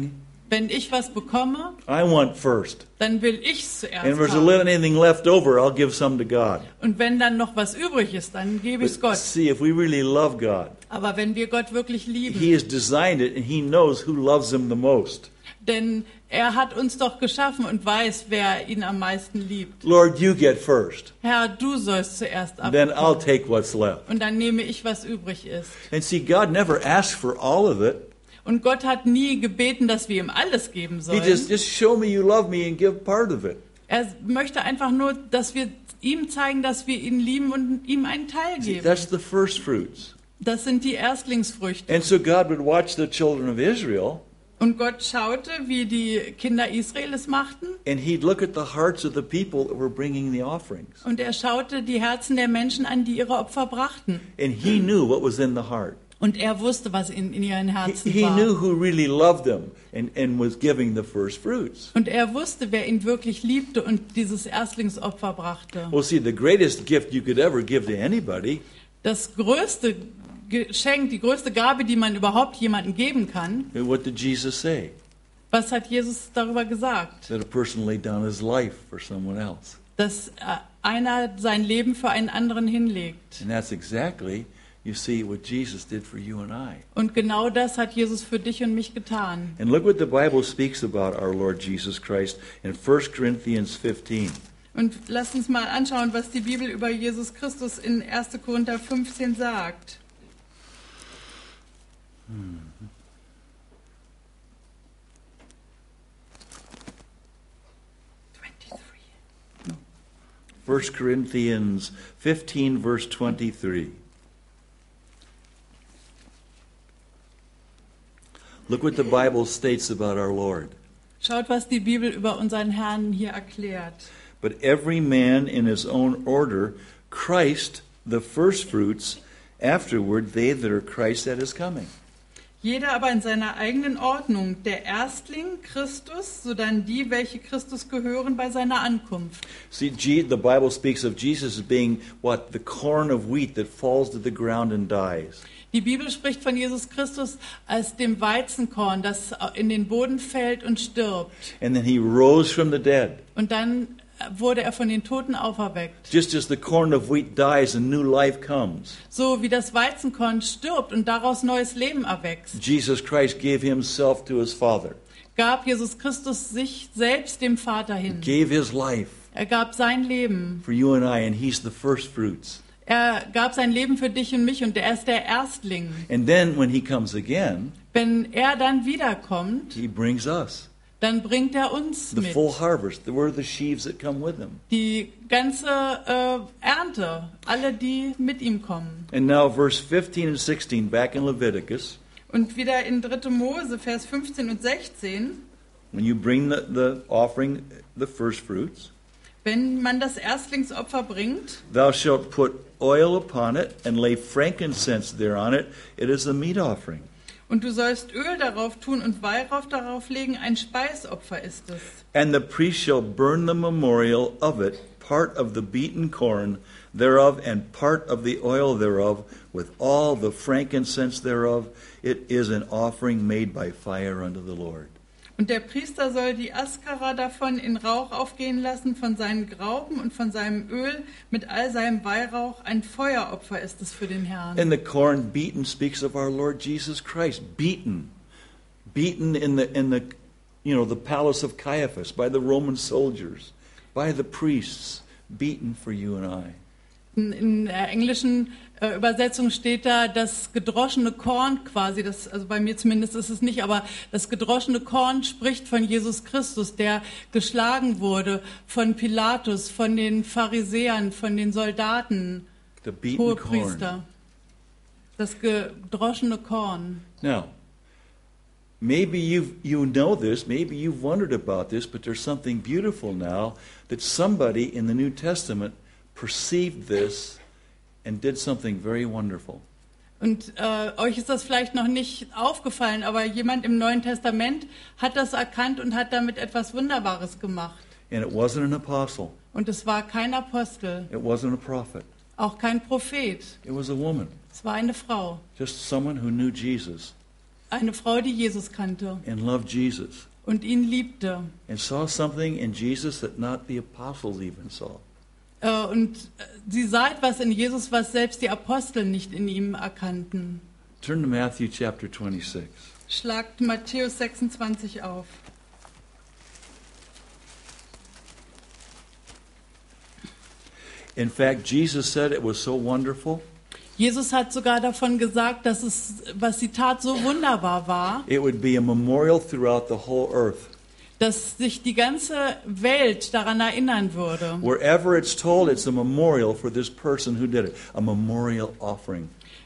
[SPEAKER 2] Wenn ich was bekomme,
[SPEAKER 1] I want first.
[SPEAKER 2] dann will ich es zuerst
[SPEAKER 1] And if there's
[SPEAKER 2] haben.
[SPEAKER 1] anything left over, I'll give some to God.
[SPEAKER 2] Und wenn dann noch was übrig ist, dann gebe ich es
[SPEAKER 1] But
[SPEAKER 2] Gott.
[SPEAKER 1] see, if we really love God,
[SPEAKER 2] Aber wenn wir Gott wirklich
[SPEAKER 1] He
[SPEAKER 2] lieben,
[SPEAKER 1] has designed it and He knows who loves Him the most.
[SPEAKER 2] denn er hat uns doch geschaffen und weiß, wer ihn am meisten liebt.
[SPEAKER 1] Lord, you get first.
[SPEAKER 2] Herr, du sollst zuerst
[SPEAKER 1] Then I'll
[SPEAKER 2] abbekommen.
[SPEAKER 1] take what's left.
[SPEAKER 2] Und dann nehme ich, was übrig ist.
[SPEAKER 1] And see, God never asks for all of it.
[SPEAKER 2] Und Gott hat nie gebeten, dass wir ihm alles geben
[SPEAKER 1] He
[SPEAKER 2] sollen.
[SPEAKER 1] just show me you love me and give part of it.
[SPEAKER 2] Er möchte einfach nur, dass wir ihm zeigen, dass wir ihn lieben und ihm einen Teil
[SPEAKER 1] See,
[SPEAKER 2] geben.
[SPEAKER 1] that's the first fruits.
[SPEAKER 2] Das sind die Erstlingsfrüchte.
[SPEAKER 1] And so God would watch the children of Israel,
[SPEAKER 2] Und Gott schaute, wie die Kinder Israel es machten.
[SPEAKER 1] and He'd look at the hearts of the people that were bringing the offerings.
[SPEAKER 2] Und er schaute die Herzen der Menschen an, die ihre Opfer brachten.
[SPEAKER 1] And He knew what was in the heart.
[SPEAKER 2] Und er wusste, was in ihren Herzen
[SPEAKER 1] He
[SPEAKER 2] war.
[SPEAKER 1] knew who really loved them and was giving the first fruits.
[SPEAKER 2] Und er wusste, wer ihn wirklich liebte und dieses Erstlingsopfer brachte.
[SPEAKER 1] Well, see, the greatest gift you could ever give to anybody
[SPEAKER 2] Das größte Geschenk, die größte Gabe, die man überhaupt jemandem geben kann,
[SPEAKER 1] what did Jesus say?
[SPEAKER 2] was hat Jesus darüber gesagt?
[SPEAKER 1] That a person laid down his life for someone else.
[SPEAKER 2] Dass einer sein Leben für einen anderen hinlegt.
[SPEAKER 1] And that's exactly, you see, what Jesus did for you and I.
[SPEAKER 2] Und genau das hat Jesus für dich und mich getan.
[SPEAKER 1] And look what the Bible speaks about our Lord Jesus Christ in 1 Corinthians 15.
[SPEAKER 2] Und lasst uns mal anschauen, was die Bibel über Jesus Christus in 1. Korinther 15 sagt.
[SPEAKER 1] 1 Corinthians 15, verse 23. Look what the Bible states about our Lord.
[SPEAKER 2] Schaut, was die Bibel über unseren Herrn hier erklärt.
[SPEAKER 1] But every man in his own order, Christ the firstfruits, afterward they that are Christ at his coming.
[SPEAKER 2] Jeder aber in seiner eigenen Ordnung, der Erstling Christus, sodann die, welche Christus gehören, bei seiner Ankunft.
[SPEAKER 1] See, the Bible speaks of Jesus as being what? The corn of wheat that falls to the ground and dies.
[SPEAKER 2] Die Bibel spricht von Jesus Christus als dem Weizenkorn, das in den Boden fällt und stirbt.
[SPEAKER 1] And then he rose from the dead.
[SPEAKER 2] Und dann wurde er von den Toten auferweckt.
[SPEAKER 1] Just as the corn of wheat dies and new life comes,
[SPEAKER 2] So wie das Weizenkorn stirbt und daraus neues Leben erwächst,
[SPEAKER 1] Jesus Christ gave himself to his Father,
[SPEAKER 2] gab Jesus Christus sich selbst dem Vater hin.
[SPEAKER 1] gave his life
[SPEAKER 2] Er gab sein Leben.
[SPEAKER 1] for you and I, and he's the first fruits.
[SPEAKER 2] Er gab sein Leben für dich und mich und er ist der Erstling.
[SPEAKER 1] And then when he comes again,
[SPEAKER 2] Wenn er dann wiederkommt,
[SPEAKER 1] he brings us
[SPEAKER 2] dann bringt er uns
[SPEAKER 1] the
[SPEAKER 2] mit.
[SPEAKER 1] full harvest. We're the sheaves that come with him.
[SPEAKER 2] Die ganze Ernte, alle, die mit ihm kommen.
[SPEAKER 1] And now verse 15 and 16 back in Leviticus,
[SPEAKER 2] Und wieder in 3. Mose, Vers 15 und 16,
[SPEAKER 1] when you bring the offering, the first fruits,
[SPEAKER 2] wenn man das Erstlingsopfer bringt,
[SPEAKER 1] thou shalt put oil upon it and lay frankincense thereon it. It is a meat offering.
[SPEAKER 2] und du sollst Öl darauf tun und Weihrauch darauf legen, ein Speisopfer ist es.
[SPEAKER 1] And the priest shall burn the memorial of it, part of the beaten corn thereof, and part of the oil thereof, with all the frankincense thereof. It is an offering made by fire unto the Lord.
[SPEAKER 2] Und der Priester soll die Askara davon in Rauch aufgehen lassen, von seinen Graupen und von seinem Öl mit all seinem Weihrauch. Ein Feueropfer ist es für den Herrn.
[SPEAKER 1] And the corn beaten speaks of our Lord Jesus Christ. Beaten in the the palace of Caiaphas by the Roman soldiers, by the priests, beaten for you and I.
[SPEAKER 2] In der englischen Übersetzung steht da das gedroschene Korn quasi, also bei mir zumindest ist es nicht, aber das gedroschene Korn spricht von Jesus Christus, der geschlagen wurde von Pilatus, von den Pharisäern, von den Soldaten,
[SPEAKER 1] The beaten corn.
[SPEAKER 2] Hohepriester. Das gedroschene Korn.
[SPEAKER 1] Now, maybe you know this, maybe you've wondered about this, but there's something beautiful now that somebody in the New Testament perceived this and did something very wonderful.
[SPEAKER 2] Und euch ist das vielleicht noch nicht aufgefallen, aber jemand im Neuen Testament hat das erkannt und hat damit etwas Wunderbares gemacht.
[SPEAKER 1] And it wasn't an apostle.
[SPEAKER 2] Und es war kein Apostel,
[SPEAKER 1] It wasn't a prophet.
[SPEAKER 2] auch kein Prophet.
[SPEAKER 1] It was a woman.
[SPEAKER 2] Es war eine Frau.
[SPEAKER 1] Just someone who knew Jesus
[SPEAKER 2] Eine Frau, die Jesus kannte
[SPEAKER 1] and loved Jesus.
[SPEAKER 2] und ihn liebte.
[SPEAKER 1] and saw something in Jesus that not the apostles even saw.
[SPEAKER 2] Und sie sah etwas in Jesus, was selbst die Apostel nicht in ihm erkannten.
[SPEAKER 1] Turn to Matthew chapter 26.
[SPEAKER 2] Schlagt Matthäus 26 auf.
[SPEAKER 1] In fact, Jesus said it was so wonderful,
[SPEAKER 2] Jesus hat sogar davon gesagt, dass es, was sie tat, so wunderbar war,
[SPEAKER 1] it would be a memorial throughout the whole earth.
[SPEAKER 2] dass sich die ganze Welt daran erinnern würde.
[SPEAKER 1] Wherever it's told, it's a memorial for this person who did it, a memorial offering.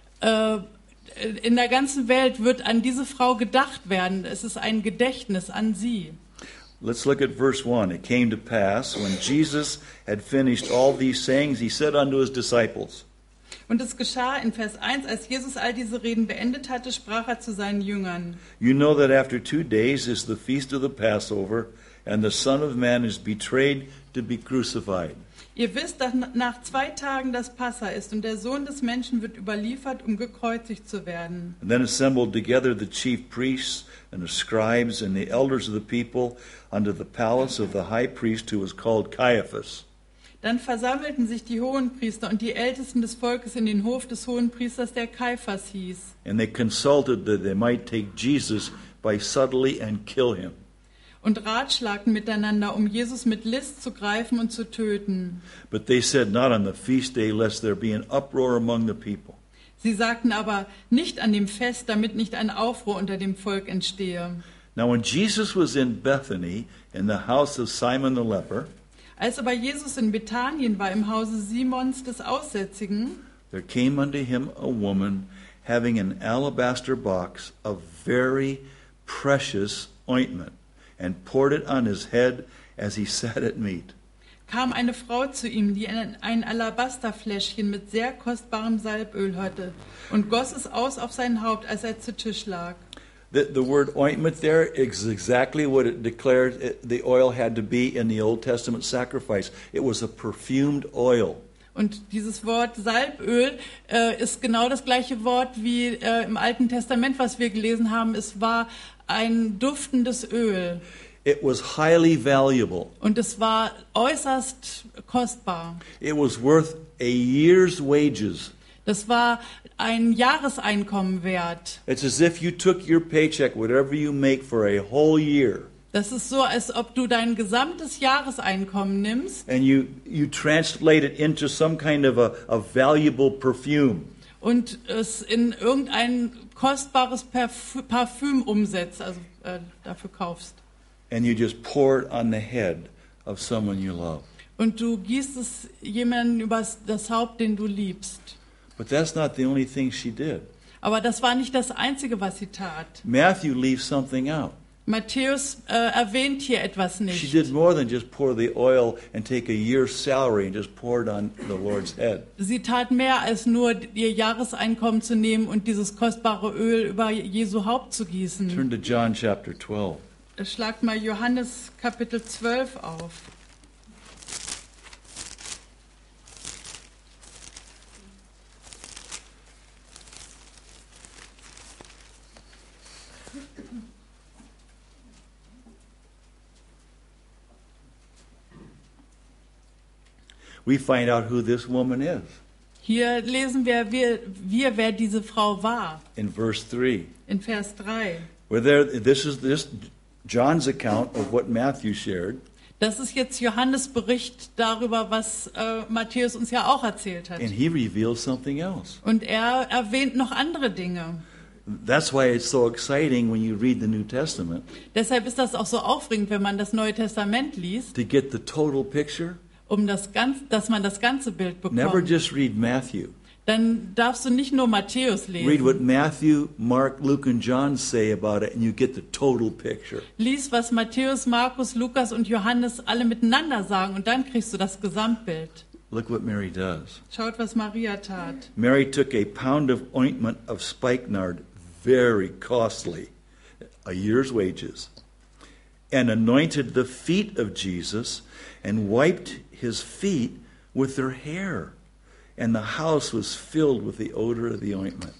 [SPEAKER 2] In der ganzen Welt wird an diese Frau gedacht werden. Es ist ein Gedächtnis an sie.
[SPEAKER 1] Let's look at verse 1. It came to pass, when Jesus had finished all these sayings, he said unto his disciples,
[SPEAKER 2] Und es geschah in Vers 1, als Jesus all diese Reden beendet hatte, sprach er zu seinen Jüngern.
[SPEAKER 1] You know that after 2 days is the feast of the Passover, and the Son of Man is betrayed to be crucified.
[SPEAKER 2] Ihr wisst, dass nach 2 Tagen das Passa ist und der Sohn des Menschen wird überliefert, um gekreuzigt zu werden.
[SPEAKER 1] And then assembled together the chief priests and the scribes and the elders of the people unto the palace of the high priest, who was called Caiaphas.
[SPEAKER 2] Dann versammelten sich die Hohenpriester und die Ältesten des Volkes in den Hof des Hohenpriesters, der Kaiphas hieß.
[SPEAKER 1] And they consulted that they might take Jesus by subtlety and kill him.
[SPEAKER 2] Und ratschlagten miteinander, um Jesus mit List zu greifen und zu töten.
[SPEAKER 1] But they said, not on the feast day, lest there be an uproar among the people.
[SPEAKER 2] Sie sagten aber, nicht an dem Fest, damit nicht ein Aufruhr unter dem Volk entstehe.
[SPEAKER 1] Now when Jesus was in Bethany, in the house of Simon the leper,
[SPEAKER 2] Als aber Jesus in Bethanien war, im Hause Simons des Aussätzigen,
[SPEAKER 1] there came unto him a woman having an alabaster box of very precious ointment, and poured it on his head as he sat at meat.
[SPEAKER 2] kam eine Frau zu ihm, die ein Alabasterfläschchen mit sehr kostbarem Salböl hatte und goss es aus auf sein Haupt, als er zu Tisch lag.
[SPEAKER 1] The word ointment there is exactly what it declared the oil had to be in the Old Testament sacrifice. It was a perfumed oil.
[SPEAKER 2] Und dieses Wort Salböl ist genau das gleiche Wort wie im Alten Testament, was wir gelesen haben. Es war ein duftendes Öl.
[SPEAKER 1] It was highly valuable.
[SPEAKER 2] Und es war äußerst kostbar.
[SPEAKER 1] It was worth a year's wages.
[SPEAKER 2] Das war ein Jahreseinkommen wert.
[SPEAKER 1] It's as if you took your paycheck, whatever you make, for a whole year,
[SPEAKER 2] Das ist so, als ob du dein gesamtes Jahreseinkommen nimmst
[SPEAKER 1] and you translate it into some kind of a valuable perfume.
[SPEAKER 2] und es in irgendein kostbares Parfüm umsetzt, also dafür kaufst.
[SPEAKER 1] And you just pour it on the head of someone you love.
[SPEAKER 2] Und du gießt es jemandem über das Haupt, den du liebst.
[SPEAKER 1] But that's not the only thing she did.
[SPEAKER 2] Aber das war nicht das Einzige, was sie tat.
[SPEAKER 1] Matthew leaves something out.
[SPEAKER 2] Matthäus erwähnt hier etwas
[SPEAKER 1] She
[SPEAKER 2] nicht.
[SPEAKER 1] did more than just pour the oil and take a year's salary and just pour it on the Lord's head.
[SPEAKER 2] Sie tat mehr, als nur ihr Jahreseinkommen zu nehmen und dieses kostbare Öl über Jesu Haupt zu gießen.
[SPEAKER 1] Turn to John chapter 12.
[SPEAKER 2] Schlagt mal Johannes Kapitel 12 auf.
[SPEAKER 1] We find out who this woman is
[SPEAKER 2] Hier lesen wir, wer diese Frau war.
[SPEAKER 1] in verse 3.
[SPEAKER 2] In Vers 3.
[SPEAKER 1] This is John's account of what Matthew shared.
[SPEAKER 2] Das ist jetzt Johannes Bericht darüber, was Matthäus uns ja auch erzählt hat.
[SPEAKER 1] And he reveals something else.
[SPEAKER 2] Und er erwähnt noch andere Dinge.
[SPEAKER 1] That's why it's so exciting when you read the New Testament
[SPEAKER 2] Deshalb ist das auch so aufregend, wenn man das Neue Testament liest,
[SPEAKER 1] to get the total picture.
[SPEAKER 2] dass man das ganze Bild
[SPEAKER 1] Never
[SPEAKER 2] bekommt.
[SPEAKER 1] just read Matthew.
[SPEAKER 2] Dann darfst du nicht nur Matthäus
[SPEAKER 1] Read what
[SPEAKER 2] lesen.
[SPEAKER 1] Matthew, Mark, Luke, and John say about it, and you get the total picture.
[SPEAKER 2] Lies, was Matthäus, Markus, Lukas und Johannes alle miteinander sagen und dann kriegst du das Gesamtbild.
[SPEAKER 1] Look what Mary does.
[SPEAKER 2] Schaut, was Maria tat.
[SPEAKER 1] Mary took a pound of ointment of spikenard, very costly, a year's wages, and anointed the feet of Jesus and wiped his feet with her hair. And the house was filled with the odor of the ointment.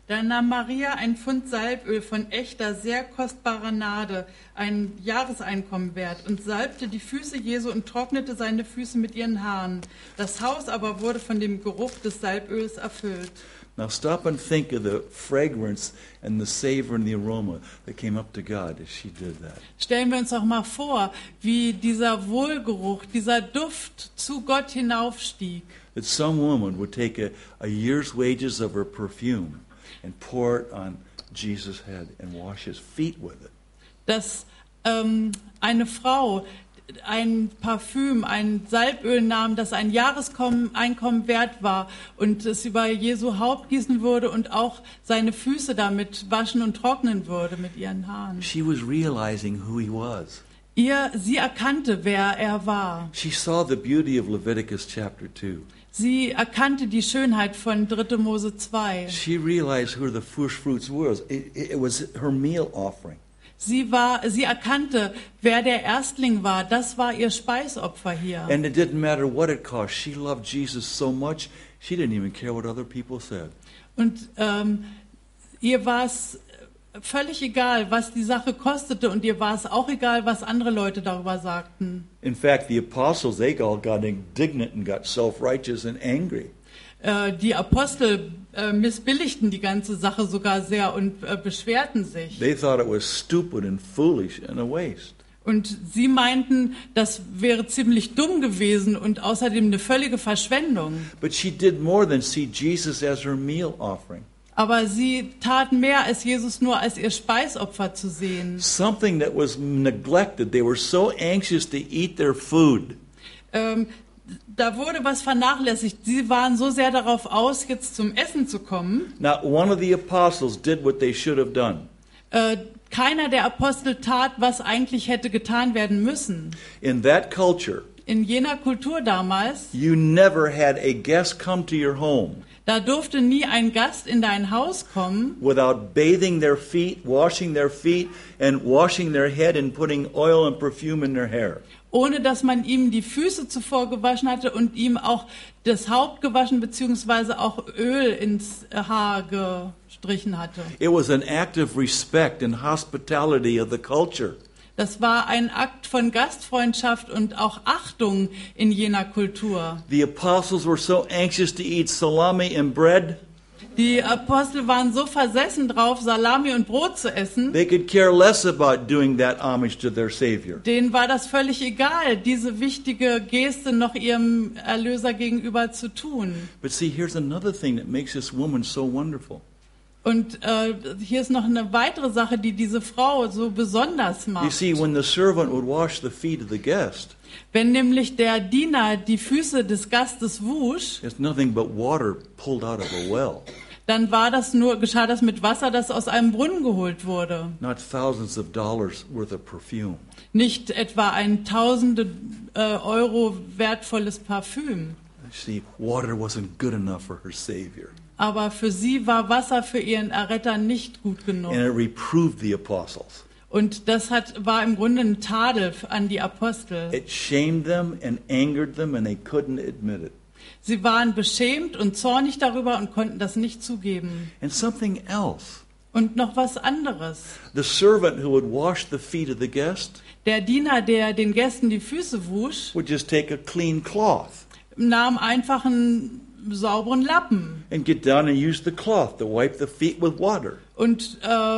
[SPEAKER 2] Da nahm Maria ein Pfund Salböl von echter, sehr kostbarer Nade, ein Jahreseinkommen wert, und salbte die Füße Jesu und trocknete seine Füße mit ihren Haaren. Das Haus aber wurde von dem Geruch des Salböls erfüllt.
[SPEAKER 1] Now stop and think of the fragrance and the savor and the aroma that came up to God as she did that.
[SPEAKER 2] Stellen wir uns doch mal vor, wie dieser Wohlgeruch, dieser Duft zu Gott hinaufstieg.
[SPEAKER 1] That some woman would take a year's wages of her perfume and pour it on Jesus' head and wash his feet with it.
[SPEAKER 2] Dass eine Frau ein Parfüm, ein Salböl nahm, das ein Jahreseinkommen wert war und es über Jesu Haupt gießen würde und auch seine Füße damit waschen und trocknen würde mit ihren Haaren.
[SPEAKER 1] She was realizing who he was.
[SPEAKER 2] Sie erkannte, wer er war.
[SPEAKER 1] She saw the beauty of Leviticus chapter 2.
[SPEAKER 2] Sie erkannte die Schönheit von 3. Mose 2.
[SPEAKER 1] She realized who the first fruits was. It was her meal offering.
[SPEAKER 2] Sie erkannte, wer der Erstling war. Das war ihr Speisopfer hier.
[SPEAKER 1] And it didn't matter what it cost. She loved Jesus so much, she didn't even care what other people said.
[SPEAKER 2] Und ihr war es völlig egal, was die Sache kostete, und ihr war es auch egal, was andere Leute darüber sagten.
[SPEAKER 1] In fact, the apostles, they all got indignant and got self-righteous and angry.
[SPEAKER 2] Die Apostel missbilligten die ganze Sache sogar sehr und beschwerten sich.
[SPEAKER 1] They thought it was stupid and foolish and a waste.
[SPEAKER 2] Und sie meinten, das wäre ziemlich dumm gewesen und außerdem eine völlige Verschwendung.
[SPEAKER 1] But she did more than see Jesus as her meal offering.
[SPEAKER 2] Aber sie taten mehr, als Jesus nur als ihr Speisopfer zu sehen.
[SPEAKER 1] Something that was neglected. They were so anxious to eat their food.
[SPEAKER 2] Da wurde was vernachlässigt. Sie waren so sehr darauf aus, jetzt zum Essen zu kommen.
[SPEAKER 1] Not one of the apostles did what they should have done.
[SPEAKER 2] Keiner der Apostel tat, was eigentlich hätte getan werden müssen.
[SPEAKER 1] In that culture,
[SPEAKER 2] In jener Kultur damals,
[SPEAKER 1] you never had a guest come to your home
[SPEAKER 2] da durfte nie ein Gast in dein Haus kommen,
[SPEAKER 1] without bathing their feet, washing their feet, and washing their head and putting oil and perfume in their hair.
[SPEAKER 2] ohne dass man ihm die Füße zuvor gewaschen hatte und ihm auch das Haupt gewaschen bzw. auch Öl ins Haar gestrichen hatte.
[SPEAKER 1] It was an act of respect and hospitality of the culture.
[SPEAKER 2] Das war ein Akt von Gastfreundschaft und auch Achtung in jener Kultur.
[SPEAKER 1] The apostles were so anxious to eat salami and bread,
[SPEAKER 2] Die Apostel waren so versessen drauf, Salami und Brot zu essen.
[SPEAKER 1] they could care less about doing that homage to their Savior.
[SPEAKER 2] Denen war das völlig egal, diese wichtige Geste noch ihrem Erlöser gegenüber zu tun.
[SPEAKER 1] But see, here's another thing that makes this woman so wonderful.
[SPEAKER 2] Und hier ist noch eine weitere Sache, die diese Frau so besonders
[SPEAKER 1] You
[SPEAKER 2] macht.
[SPEAKER 1] see, when the servant would wash the feet of the guest,
[SPEAKER 2] Wenn nämlich der Diener die Füße des Gastes wusch,
[SPEAKER 1] it's nothing but water pulled out of a well,
[SPEAKER 2] dann geschah das mit Wasser, das aus einem Brunnen geholt wurde.
[SPEAKER 1] not thousands of dollars worth of perfume.
[SPEAKER 2] Nicht etwa ein Tausende Euro wertvolles Parfüm.
[SPEAKER 1] See, water wasn't good enough for her Savior.
[SPEAKER 2] Aber für sie war Wasser für ihren Erretter nicht gut genug.
[SPEAKER 1] And it reproved the apostles.
[SPEAKER 2] Und das war im Grunde ein Tadel an die Apostel.
[SPEAKER 1] It shamed them and angered them, and they couldn't admit it.
[SPEAKER 2] Sie waren beschämt und zornig darüber und konnten das nicht zugeben.
[SPEAKER 1] And something else.
[SPEAKER 2] Und noch was anderes.
[SPEAKER 1] The servant who would wash the feet of the guest
[SPEAKER 2] Der Diener, der den Gästen die Füße wusch,
[SPEAKER 1] would just take a clean cloth
[SPEAKER 2] nahm einfach einen sauberen Lappen
[SPEAKER 1] and get down and use the cloth to wipe the feet with water.
[SPEAKER 2] und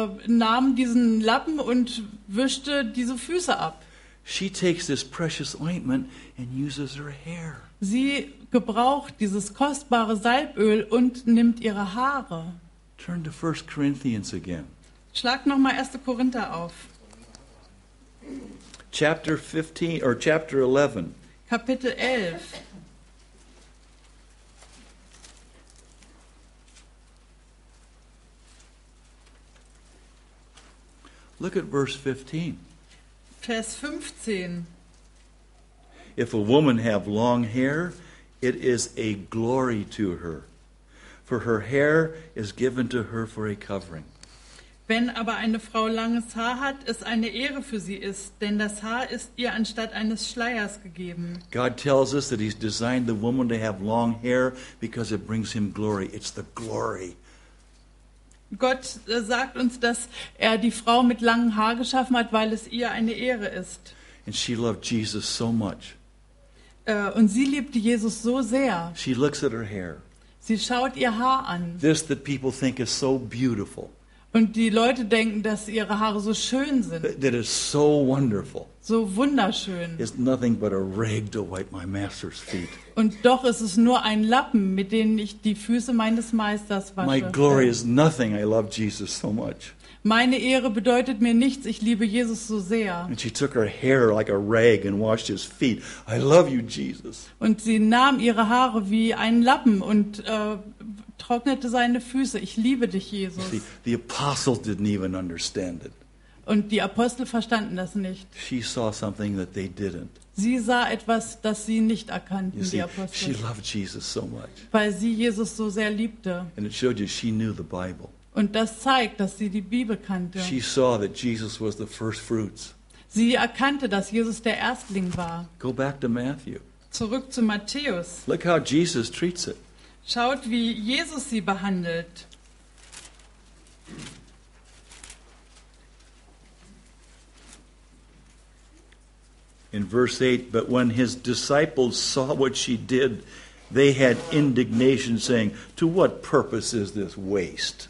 [SPEAKER 2] nahm diesen Lappen und wischte diese Füße ab.
[SPEAKER 1] She takes this precious ointment and uses her hair.
[SPEAKER 2] Sie gebraucht dieses kostbare Salböl und nimmt ihre Haare.
[SPEAKER 1] Turn to 1 Corinthians again.
[SPEAKER 2] Schlag nochmal 1. Korinther auf.
[SPEAKER 1] Chapter 15 or chapter 11.
[SPEAKER 2] Kapitel 11.
[SPEAKER 1] Look at verse 15.
[SPEAKER 2] Vers 15.
[SPEAKER 1] If a woman have long hair, it is a glory to her, for her hair is given to her for a covering.
[SPEAKER 2] Wenn aber eine Frau langes Haar hat, es eine Ehre für sie ist, denn das Haar ist ihr anstatt eines Schleiers gegeben.
[SPEAKER 1] God tells us that He's designed the woman to have long hair because it brings Him glory. It's the glory
[SPEAKER 2] Gott sagt uns, dass er die Frau mit langem Haar geschaffen hat, weil es ihr eine Ehre ist.
[SPEAKER 1] And she loved Jesus so much.
[SPEAKER 2] Und sie liebte Jesus so sehr.
[SPEAKER 1] She looks at her hair.
[SPEAKER 2] Sie schaut ihr Haar an.
[SPEAKER 1] This that people think is so beautiful.
[SPEAKER 2] Und die Leute denken, dass ihre Haare so schön sind.
[SPEAKER 1] That is so wonderful.
[SPEAKER 2] So wunderschön.
[SPEAKER 1] It's nothing but a rag to wipe my master's feet.
[SPEAKER 2] Und doch ist es nur ein Lappen, mit dem ich die Füße meines Meisters wasche.
[SPEAKER 1] My glory is nothing. I love Jesus so much.
[SPEAKER 2] Meine Ehre bedeutet mir nichts. Ich liebe Jesus so sehr.
[SPEAKER 1] And she took her hair like a rag and washed his feet. I love you, Jesus.
[SPEAKER 2] Und sie nahm ihre Haare wie einen Lappen und trocknete seine Füße. Ich liebe dich, Jesus.
[SPEAKER 1] The apostles didn't even understand it.
[SPEAKER 2] Und die Apostel verstanden das nicht.
[SPEAKER 1] She saw something that they didn't.
[SPEAKER 2] Sie sah etwas, das sie nicht erkannten,
[SPEAKER 1] You see,
[SPEAKER 2] die
[SPEAKER 1] she
[SPEAKER 2] Apostel.
[SPEAKER 1] loved Jesus so much.
[SPEAKER 2] Weil sie Jesus so sehr liebte.
[SPEAKER 1] And it showed you she knew the Bible.
[SPEAKER 2] Und das zeigt, dass sie die Bibel kannte.
[SPEAKER 1] She saw that Jesus was the first fruits.
[SPEAKER 2] Sie erkannte, dass Jesus der Erstling war.
[SPEAKER 1] Go back to Matthew.
[SPEAKER 2] Zurück zu Matthäus.
[SPEAKER 1] Look how Jesus treats it.
[SPEAKER 2] Schaut, wie Jesus sie behandelt.
[SPEAKER 1] In verse 8, but when his disciples saw what she did, they had indignation, saying, to what purpose is this waste?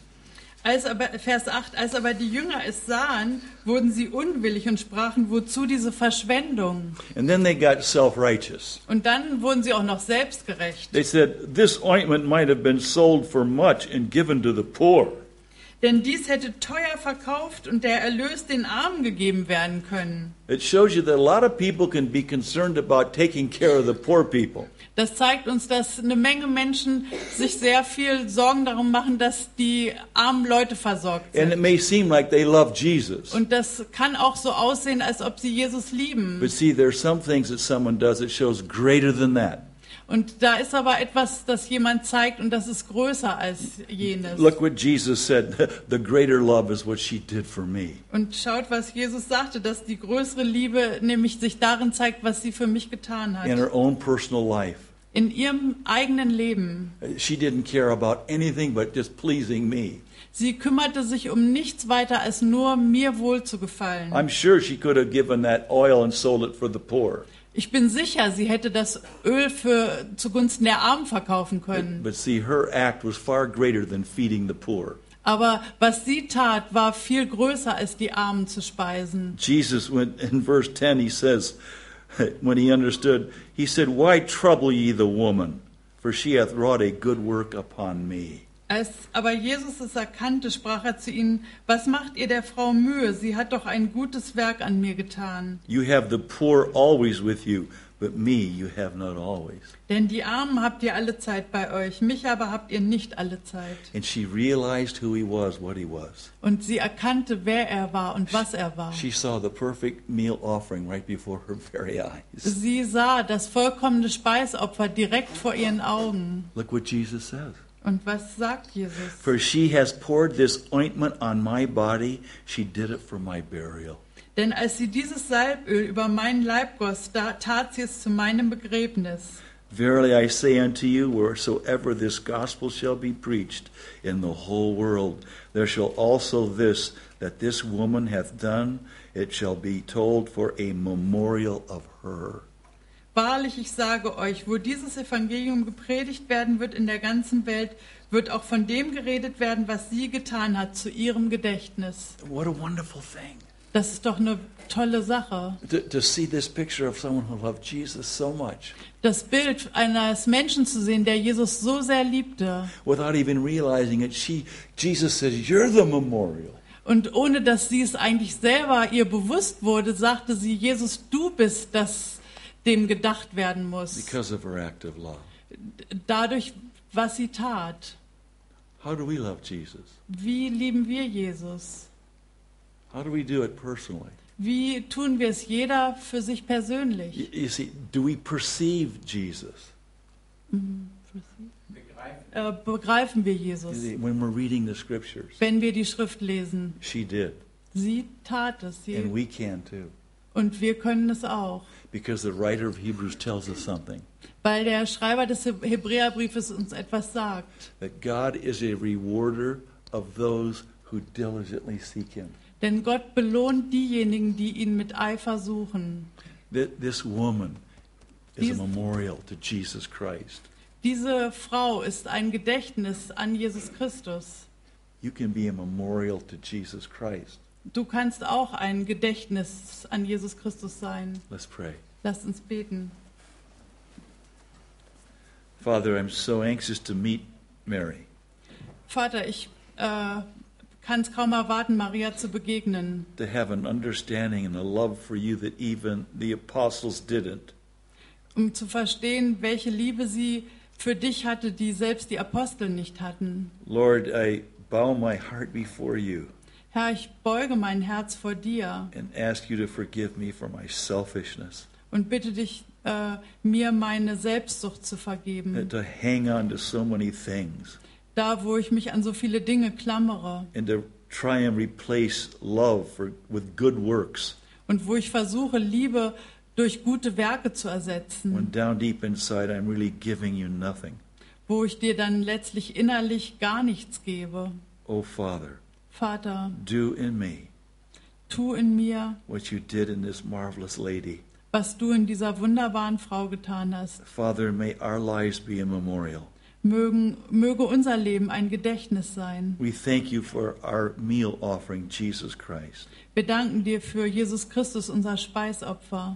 [SPEAKER 2] Vers 8, als aber die Jünger es sahen, wurden sie unwillig und sprachen, wozu diese Verschwendung?
[SPEAKER 1] And then they got self-righteous.
[SPEAKER 2] Und dann wurden sie auch noch selbstgerecht.
[SPEAKER 1] They said, this ointment might have been sold for much and given to the poor.
[SPEAKER 2] Denn dies hätte teuer verkauft und der Erlös den Armen gegeben werden können.
[SPEAKER 1] It shows you that a lot of people can be concerned about taking care of the poor people.
[SPEAKER 2] Das zeigt uns, dass eine Menge Menschen sich sehr viel Sorgen darum machen, dass die armen Leute versorgt
[SPEAKER 1] And it
[SPEAKER 2] sind.
[SPEAKER 1] may seem like they love Jesus.
[SPEAKER 2] Und das kann auch so aussehen, als ob sie Jesus lieben.
[SPEAKER 1] But see, there are some things that someone does that shows greater than that.
[SPEAKER 2] Und da ist aber etwas, das jemand zeigt und das ist größer als jenes.
[SPEAKER 1] Look what Jesus said. The greater love is what she did for me.
[SPEAKER 2] Und schaut, was Jesus sagte, dass die größere Liebe nämlich sich darin zeigt, was sie für mich getan
[SPEAKER 1] In
[SPEAKER 2] hat.
[SPEAKER 1] her own personal life.
[SPEAKER 2] In ihrem eigenen Leben.
[SPEAKER 1] She didn't care about anything but just pleasing me.
[SPEAKER 2] Sie kümmerte sich um nichts weiter, als nur mir wohl zu gefallen.
[SPEAKER 1] I'm sure she could have given that oil and sold it for the poor.
[SPEAKER 2] Ich bin sicher, sie hätte das Öl zugunsten der Armen verkaufen können.
[SPEAKER 1] But see, her act was far greater than feeding the poor.
[SPEAKER 2] Aber was sie tat, war viel größer, als die Armen zu speisen.
[SPEAKER 1] Jesus, in verse 10, he says, when he understood, he said, why trouble ye the woman? For she hath wrought a good work upon me.
[SPEAKER 2] Als aber Jesus es erkannte, sprach er zu ihnen, was macht ihr der Frau Mühe? Sie hat doch ein gutes Werk an mir getan.
[SPEAKER 1] You have the poor always with you, but me you have not always.
[SPEAKER 2] Denn die Armen habt ihr alle Zeit bei euch, mich aber habt ihr nicht alle Zeit.
[SPEAKER 1] And she realized who he was, what he was.
[SPEAKER 2] Und sie erkannte, wer er war und was er war.
[SPEAKER 1] She saw the perfect meal offering right before her very eyes.
[SPEAKER 2] Sie sah das vollkommene Speisopfer direkt vor ihren Augen.
[SPEAKER 1] Look what Jesus says.
[SPEAKER 2] Und was sagt Jesus?
[SPEAKER 1] For she has poured this ointment on my body, she did it for my burial.
[SPEAKER 2] Denn als sie dieses Salböl über meinen Leib goss, da tat sie es zu meinem Begräbnis.
[SPEAKER 1] Verily I say unto you, wheresoever this gospel shall be preached in the whole world, there shall also this, that this woman hath done, it shall be told for a memorial of her.
[SPEAKER 2] Wahrlich, ich sage euch, wo dieses Evangelium gepredigt werden wird in der ganzen Welt, wird auch von dem geredet werden, was sie getan hat, zu ihrem Gedächtnis.
[SPEAKER 1] What a wonderful thing.
[SPEAKER 2] Das ist doch eine tolle Sache.
[SPEAKER 1] To see this picture of someone who loved Jesus so much.
[SPEAKER 2] Das Bild eines Menschen zu sehen, der Jesus so sehr liebte.
[SPEAKER 1] Without even realizing it, Jesus says, you're the memorial.
[SPEAKER 2] Und ohne dass sie es eigentlich selber ihr bewusst wurde, sagte sie, Jesus, du bist das, dem gedacht werden muss.
[SPEAKER 1] Because of her act of love.
[SPEAKER 2] Dadurch, was sie tat.
[SPEAKER 1] How do we love Jesus?
[SPEAKER 2] Wie lieben wir Jesus?
[SPEAKER 1] How do we do it personally?
[SPEAKER 2] Wie tun wir es jeder für sich persönlich?
[SPEAKER 1] You see, do we perceive Jesus?
[SPEAKER 2] Begreifen wir Jesus,
[SPEAKER 1] When we're reading the scriptures,
[SPEAKER 2] wenn wir die Schrift lesen?
[SPEAKER 1] she did,
[SPEAKER 2] Sie tat es.
[SPEAKER 1] and we can too.
[SPEAKER 2] Und wir können es auch.
[SPEAKER 1] Because the writer of Hebrews tells us something.
[SPEAKER 2] Weil der Schreiber des Hebräerbriefes uns etwas sagt.
[SPEAKER 1] That God is a rewarder of those who diligently seek him.
[SPEAKER 2] Denn Gott belohnt diejenigen, die ihn mit Eifer suchen.
[SPEAKER 1] This woman is a
[SPEAKER 2] Dies-
[SPEAKER 1] memorial to Jesus Christ.
[SPEAKER 2] Diese Frau ist ein Gedächtnis an Jesus Christus.
[SPEAKER 1] You can be a memorial to Jesus Christ.
[SPEAKER 2] Du kannst auch ein Gedächtnis an Jesus Christus sein.
[SPEAKER 1] Let's pray.
[SPEAKER 2] Lasst uns beten.
[SPEAKER 1] Father, I'm so anxious to meet Mary.
[SPEAKER 2] Vater, ich kann es kaum erwarten, Maria zu begegnen,
[SPEAKER 1] To have an understanding and a love for you that even the apostles didn't.
[SPEAKER 2] um zu verstehen, welche Liebe sie für dich hatte, die selbst die Apostel nicht hatten.
[SPEAKER 1] Lord, I bow my heart before you
[SPEAKER 2] Herr, ich beuge mein Herz vor dir
[SPEAKER 1] and ask you to forgive me for my selfishness,
[SPEAKER 2] und bitte dich, mir meine Selbstsucht zu vergeben,
[SPEAKER 1] to hang on to so many things,
[SPEAKER 2] da wo ich mich an so viele Dinge klammere
[SPEAKER 1] and to try and replace love with good works,
[SPEAKER 2] und wo ich versuche, Liebe durch gute Werke zu
[SPEAKER 1] when
[SPEAKER 2] ersetzen,
[SPEAKER 1] down deep inside I'm really giving you nothing.
[SPEAKER 2] wo ich dir dann letztlich innerlich gar nichts gebe.
[SPEAKER 1] Oh, Father,
[SPEAKER 2] Vater,
[SPEAKER 1] do in me
[SPEAKER 2] tu in mir,
[SPEAKER 1] what you did in this marvelous lady.
[SPEAKER 2] was du in dieser wunderbaren Frau getan hast.
[SPEAKER 1] Father, may our lives be a memorial.
[SPEAKER 2] Möge unser Leben ein Gedächtnis sein.
[SPEAKER 1] We thank you for our meal offering, Jesus Christ.
[SPEAKER 2] Wir danken dir für Jesus Christus, unser Speisopfer.